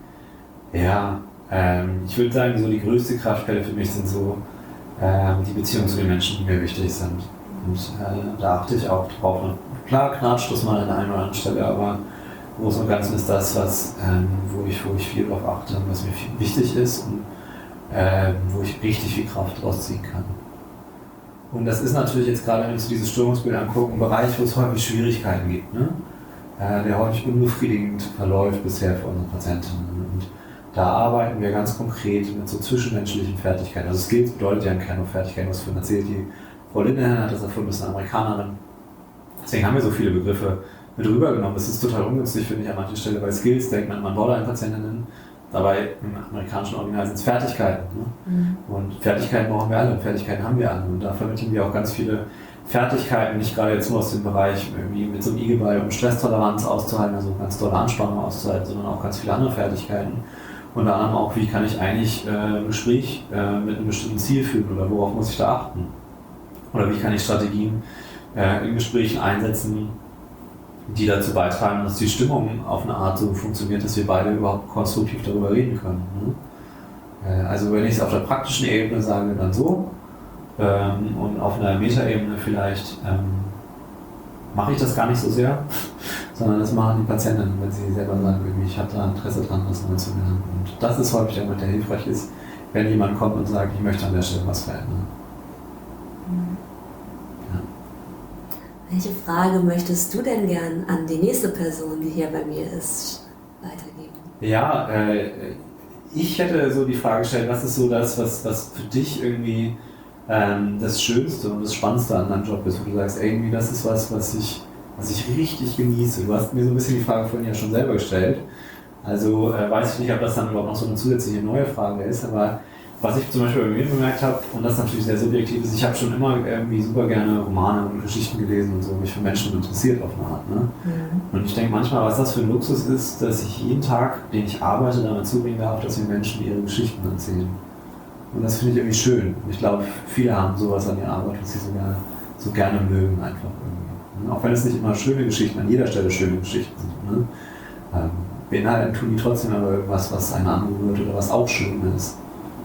[SPEAKER 3] Ja, ich würde sagen, so die größte Kraftquelle für mich sind so äh, die Beziehungen zu den Menschen, die mir wichtig sind. Und äh, da achte ich auch drauf. Und klar knatscht das mal an der einen oder anderen Stelle, aber im Großen und Ganzen ist das, was, ähm, wo, ich, wo ich viel drauf achte und was mir viel wichtig ist und äh, wo ich richtig viel Kraft draus ziehen kann. Und das ist natürlich jetzt gerade, wenn wir uns dieses Störungsbild angucken, ein Bereich, wo es häufig Schwierigkeiten gibt, ne? äh, der häufig unbefriedigend verläuft bisher für unsere Patientinnen. Und da arbeiten wir ganz konkret mit so zwischenmenschlichen Fertigkeiten. Also Skills bedeutet ja im Kern nur Fertigkeiten, was vorhin erzählt. Die Frau Linehan hat das erfunden, ist eine Amerikanerin. Deswegen haben wir so viele Begriffe mit rübergenommen. Das ist total ungünstig, finde ich, an manchen Stellen. Bei Skills denkt man immer Borderline-Patientinnen. Dabei im amerikanischen Original sind es Fertigkeiten. Ne? Mhm. Und Fertigkeiten brauchen wir alle und Fertigkeiten haben wir alle. Und da vermitteln wir auch ganz viele Fertigkeiten, nicht gerade jetzt nur aus dem Bereich irgendwie mit so einem I-Geball, um Stresstoleranz auszuhalten, also ganz tolle Anspannung auszuhalten, sondern auch ganz viele andere Fertigkeiten. Unter anderem auch, wie kann ich eigentlich äh, ein Gespräch äh, mit einem bestimmten Ziel führen oder worauf muss ich da achten? Oder wie kann ich Strategien äh, in Gesprächen einsetzen, die dazu beitragen, dass die Stimmung auf eine Art so funktioniert, dass wir beide überhaupt konstruktiv darüber reden können. Ne? Äh, also wenn ich es auf der praktischen Ebene sage, dann so. Ähm, und auf einer Metaebene vielleicht ähm, mache ich das gar nicht so sehr, sondern das machen die Patientinnen, wenn sie selber sagen, ich habe da Interesse dran, das neu zu lernen. Und das ist häufig der Moment, der hilfreich ist, wenn jemand kommt und sagt, ich möchte an der Stelle was verändern.
[SPEAKER 2] Mhm. Ja. Welche Frage möchtest du denn gern an die nächste Person, die hier bei mir ist, weitergeben?
[SPEAKER 3] Ja, äh, ich hätte so die Frage gestellt, was ist so das, was, was für dich irgendwie ähm, das Schönste und das Spannendste an deinem Job ist, wo du sagst, irgendwie das ist was, was ich was ich richtig genieße. Du hast mir so ein bisschen die Frage vorhin ja schon selber gestellt. Also äh, weiß ich nicht, ob das dann überhaupt noch so eine zusätzliche neue Frage ist, aber was ich zum Beispiel bei mir bemerkt habe, und das natürlich sehr subjektiv ist, ich habe schon immer irgendwie super gerne Romane und Geschichten gelesen und so, mich für Menschen interessiert auf eine Art. Ne? Mhm. Und ich denke manchmal, was das für ein Luxus ist, dass ich jeden Tag, den ich arbeite, damit zubringen darf, dass mir Menschen ihre Geschichten erzählen. Und das finde ich irgendwie schön. Ich glaube, viele haben sowas an ihrer Arbeit, was sie sogar so gerne mögen einfach irgendwie. Auch wenn es nicht immer schöne Geschichten, an jeder Stelle schöne Geschichten sind. Ne? Ähm, beinhalten tun die trotzdem aber irgendwas, was einen anrührt oder was auch schön ist.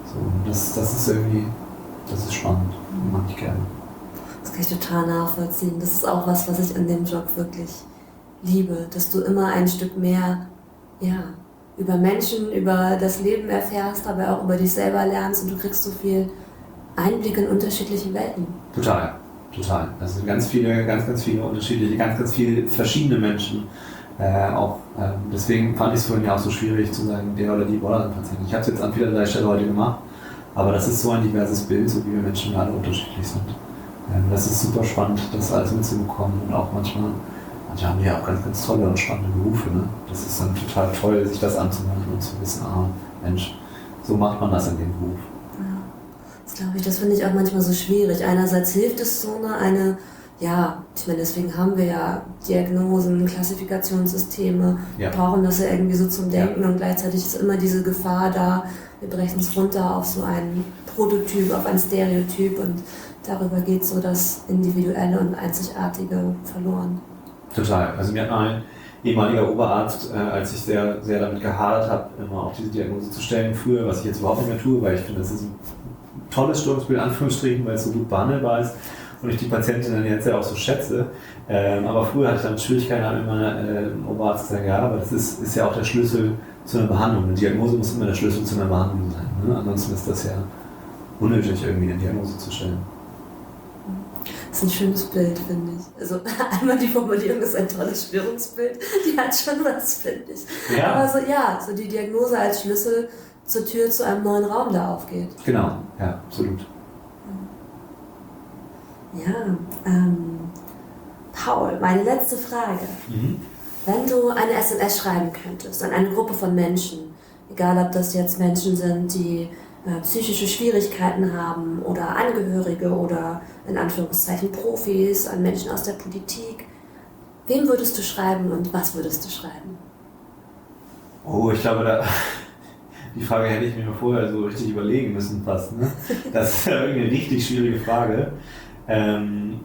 [SPEAKER 3] So, das, das ist irgendwie, das ist spannend, mag ich gerne.
[SPEAKER 2] Das kann ich total nachvollziehen. Das ist auch was, was ich an dem Job wirklich liebe, dass du immer ein Stück mehr, ja, über Menschen, über das Leben erfährst, aber auch über dich selber lernst und du kriegst so viel Einblick in unterschiedliche Welten.
[SPEAKER 3] Total, total. Das sind ganz viele, ganz, ganz viele unterschiedliche, ganz, ganz viele verschiedene Menschen. Äh, auch äh, deswegen fand ich es vorhin ja auch so schwierig zu sagen, der oder die Borderline-Patienten. Ich habe es jetzt an vielerlei Stelle heute gemacht, aber das ist so ein diverses Bild, so wie wir Menschen alle unterschiedlich sind. Ähm, das ist super spannend, das alles mitzubekommen und auch manchmal, manche haben ja auch ganz, ganz tolle und spannende Berufe. Ne? Das ist dann total toll, sich das anzumachen und zu wissen, ah, Mensch, so macht man das in dem Beruf.
[SPEAKER 2] Ja, das glaube ich, das finde ich auch manchmal so schwierig. Einerseits hilft es so eine, eine ja, ich meine, deswegen haben wir ja Diagnosen, Klassifikationssysteme,
[SPEAKER 3] Ja.
[SPEAKER 2] wir brauchen das ja irgendwie so zum Denken
[SPEAKER 3] Ja.
[SPEAKER 2] und gleichzeitig ist immer diese Gefahr da, wir brechen es runter auf so einen Prototyp, auf ein Stereotyp und darüber geht so das Individuelle und Einzigartige verloren.
[SPEAKER 3] Total. Also mir hat mein ehemaliger Oberarzt, äh, als ich sehr, sehr damit gehadert habe, immer auch diese Diagnose zu stellen, früher, was ich jetzt überhaupt nicht mehr tue, weil ich finde, das ist ein tolles Störungsbild, in Anführungsstrichen, weil es so gut behandelbar ist und ich die Patientinnen jetzt ja auch so schätze. Ähm, aber früher hatte ich dann Schwierigkeiten, habe immer äh, Oberarzt gesagt, ja, aber das ist, ist ja auch der Schlüssel zu einer Behandlung. Eine Diagnose muss immer der Schlüssel zu einer Behandlung sein. Ne? Ansonsten ist das ja unnötig, irgendwie eine Diagnose zu stellen.
[SPEAKER 2] Das ist ein schönes Bild, finde ich. Also einmal die Formulierung ist ein tolles Störungsbild, die hat schon was, finde ich.
[SPEAKER 3] Ja.
[SPEAKER 2] Aber so, ja, so die Diagnose als Schlüssel zur Tür zu einem neuen Raum, der aufgeht.
[SPEAKER 3] Genau, ja, absolut.
[SPEAKER 2] Ja, ähm, Paul, meine letzte Frage.
[SPEAKER 3] Mhm.
[SPEAKER 2] Wenn du eine S M S schreiben könntest an eine Gruppe von Menschen, egal ob das jetzt Menschen sind, die äh, psychische Schwierigkeiten haben oder Angehörige oder in Anführungszeichen Profis, an Menschen aus der Politik, wem würdest du schreiben und was würdest du schreiben?
[SPEAKER 3] Oh, ich glaube, da, die Frage hätte ich mir vorher so richtig überlegen müssen fast. Ne? Das ist ja irgendwie eine richtig schwierige Frage. Ähm,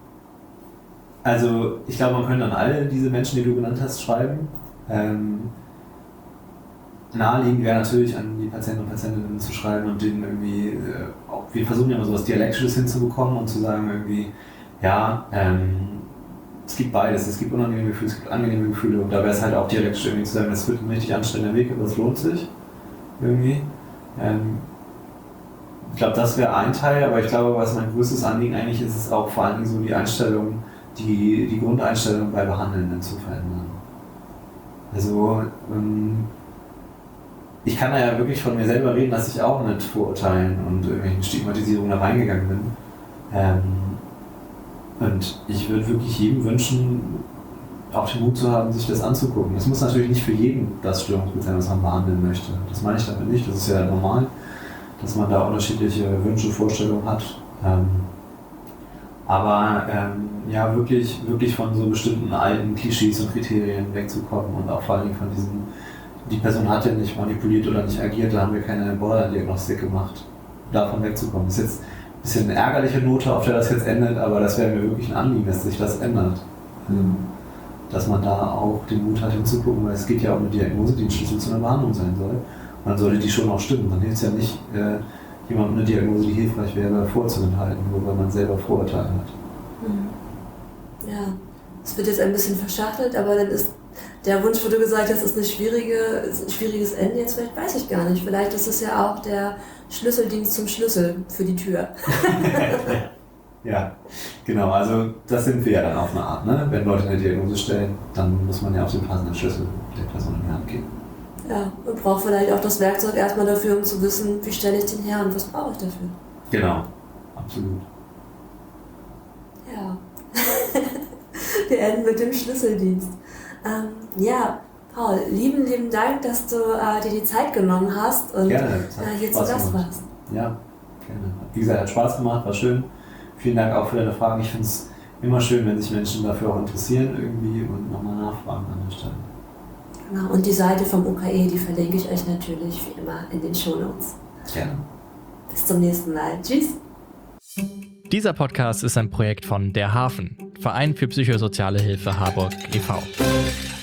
[SPEAKER 3] also ich glaube, man könnte an alle diese Menschen, die du genannt hast, schreiben. Ähm, naheliegend wäre natürlich an die Patienten und Patientinnen zu schreiben und denen irgendwie, äh, auch, wir versuchen ja immer so was Dialektisches hinzubekommen und zu sagen irgendwie, ja, ähm, es gibt beides, es gibt unangenehme Gefühle, es gibt angenehme Gefühle und da wäre es halt auch dialektisch irgendwie zu sagen, das wird ein richtig anstrengender Weg, aber es lohnt sich irgendwie. Ähm, ich glaube, das wäre ein Teil, aber ich glaube, was mein größtes Anliegen eigentlich ist, ist auch vor allen Dingen so die Einstellung, die, die Grundeinstellung bei Behandelnden zu verändern. Also, ähm, ich kann da ja wirklich von mir selber reden, dass ich auch mit Vorurteilen und irgendwelchen Stigmatisierungen da reingegangen bin. Ähm, und ich würde wirklich jedem wünschen, auch den Mut zu haben, sich das anzugucken. Es muss natürlich nicht für jeden das Störungsbild sein, was man behandeln möchte. Das meine ich damit nicht, das ist ja normal, dass man da unterschiedliche Wünsche, Vorstellungen hat. Ähm, aber ähm, ja, wirklich, wirklich von so bestimmten alten Klischees und Kriterien wegzukommen und auch vor allen Dingen von diesen, die Person hat ja nicht manipuliert oder nicht agiert, da haben wir keine Borderline-Diagnostik gemacht, davon wegzukommen. Das ist jetzt ein bisschen eine ärgerliche Note, auf der das jetzt endet, aber das wäre mir wirklich ein Anliegen, dass sich das ändert. Ähm, dass man da auch den Mut hat hinzugucken, weil es geht ja um eine Diagnose, die ein Schlüssel zu einer Behandlung sein soll. Und dann sollte die schon auch stimmen. Dann hilft es ja nicht, äh, jemandem eine Diagnose, die hilfreich wäre, vorzuenthalten, nur weil man selber Vorurteile hat.
[SPEAKER 2] Mhm. Ja, es wird jetzt ein bisschen verschachtelt, aber dann ist der Wunsch, wo du gesagt hast, ist eine schwierige, ist ein schwieriges Ende, jetzt vielleicht weiß ich gar nicht. Vielleicht ist es ja auch der Schlüsseldienst zum Schlüssel für die Tür.
[SPEAKER 3] Ja, genau, also das sind wir ja dann auf eine Art, ne? Wenn Leute eine Diagnose stellen, dann muss man ja auch den passenden Schlüssel der Person in die Hand geben.
[SPEAKER 2] Ja, und braucht vielleicht auch das Werkzeug erstmal dafür, um zu wissen, wie stelle ich den her und was brauche ich dafür.
[SPEAKER 3] Genau, absolut.
[SPEAKER 2] Ja, wir enden mit dem Schlüsseldienst. Ähm, ja, Paul, lieben, lieben Dank, dass du äh, dir die Zeit genommen hast und
[SPEAKER 3] Gerne,
[SPEAKER 2] äh, hier zu
[SPEAKER 3] Spaß
[SPEAKER 2] Gast
[SPEAKER 3] gemacht.
[SPEAKER 2] warst.
[SPEAKER 3] Ja, gerne. Wie gesagt, hat Spaß gemacht, war schön. Vielen Dank auch für deine Fragen. Ich finde es immer schön, wenn sich Menschen dafür auch interessieren irgendwie und nochmal nachfragen an der Stelle.
[SPEAKER 2] Genau, und die Seite vom U K E, die verlinke ich euch natürlich wie immer in den Shownotes.
[SPEAKER 3] Gerne.
[SPEAKER 2] Bis zum nächsten Mal. Tschüss.
[SPEAKER 1] Dieser Podcast ist ein Projekt von Der Hafen, Verein für psychosoziale Hilfe Harburg e V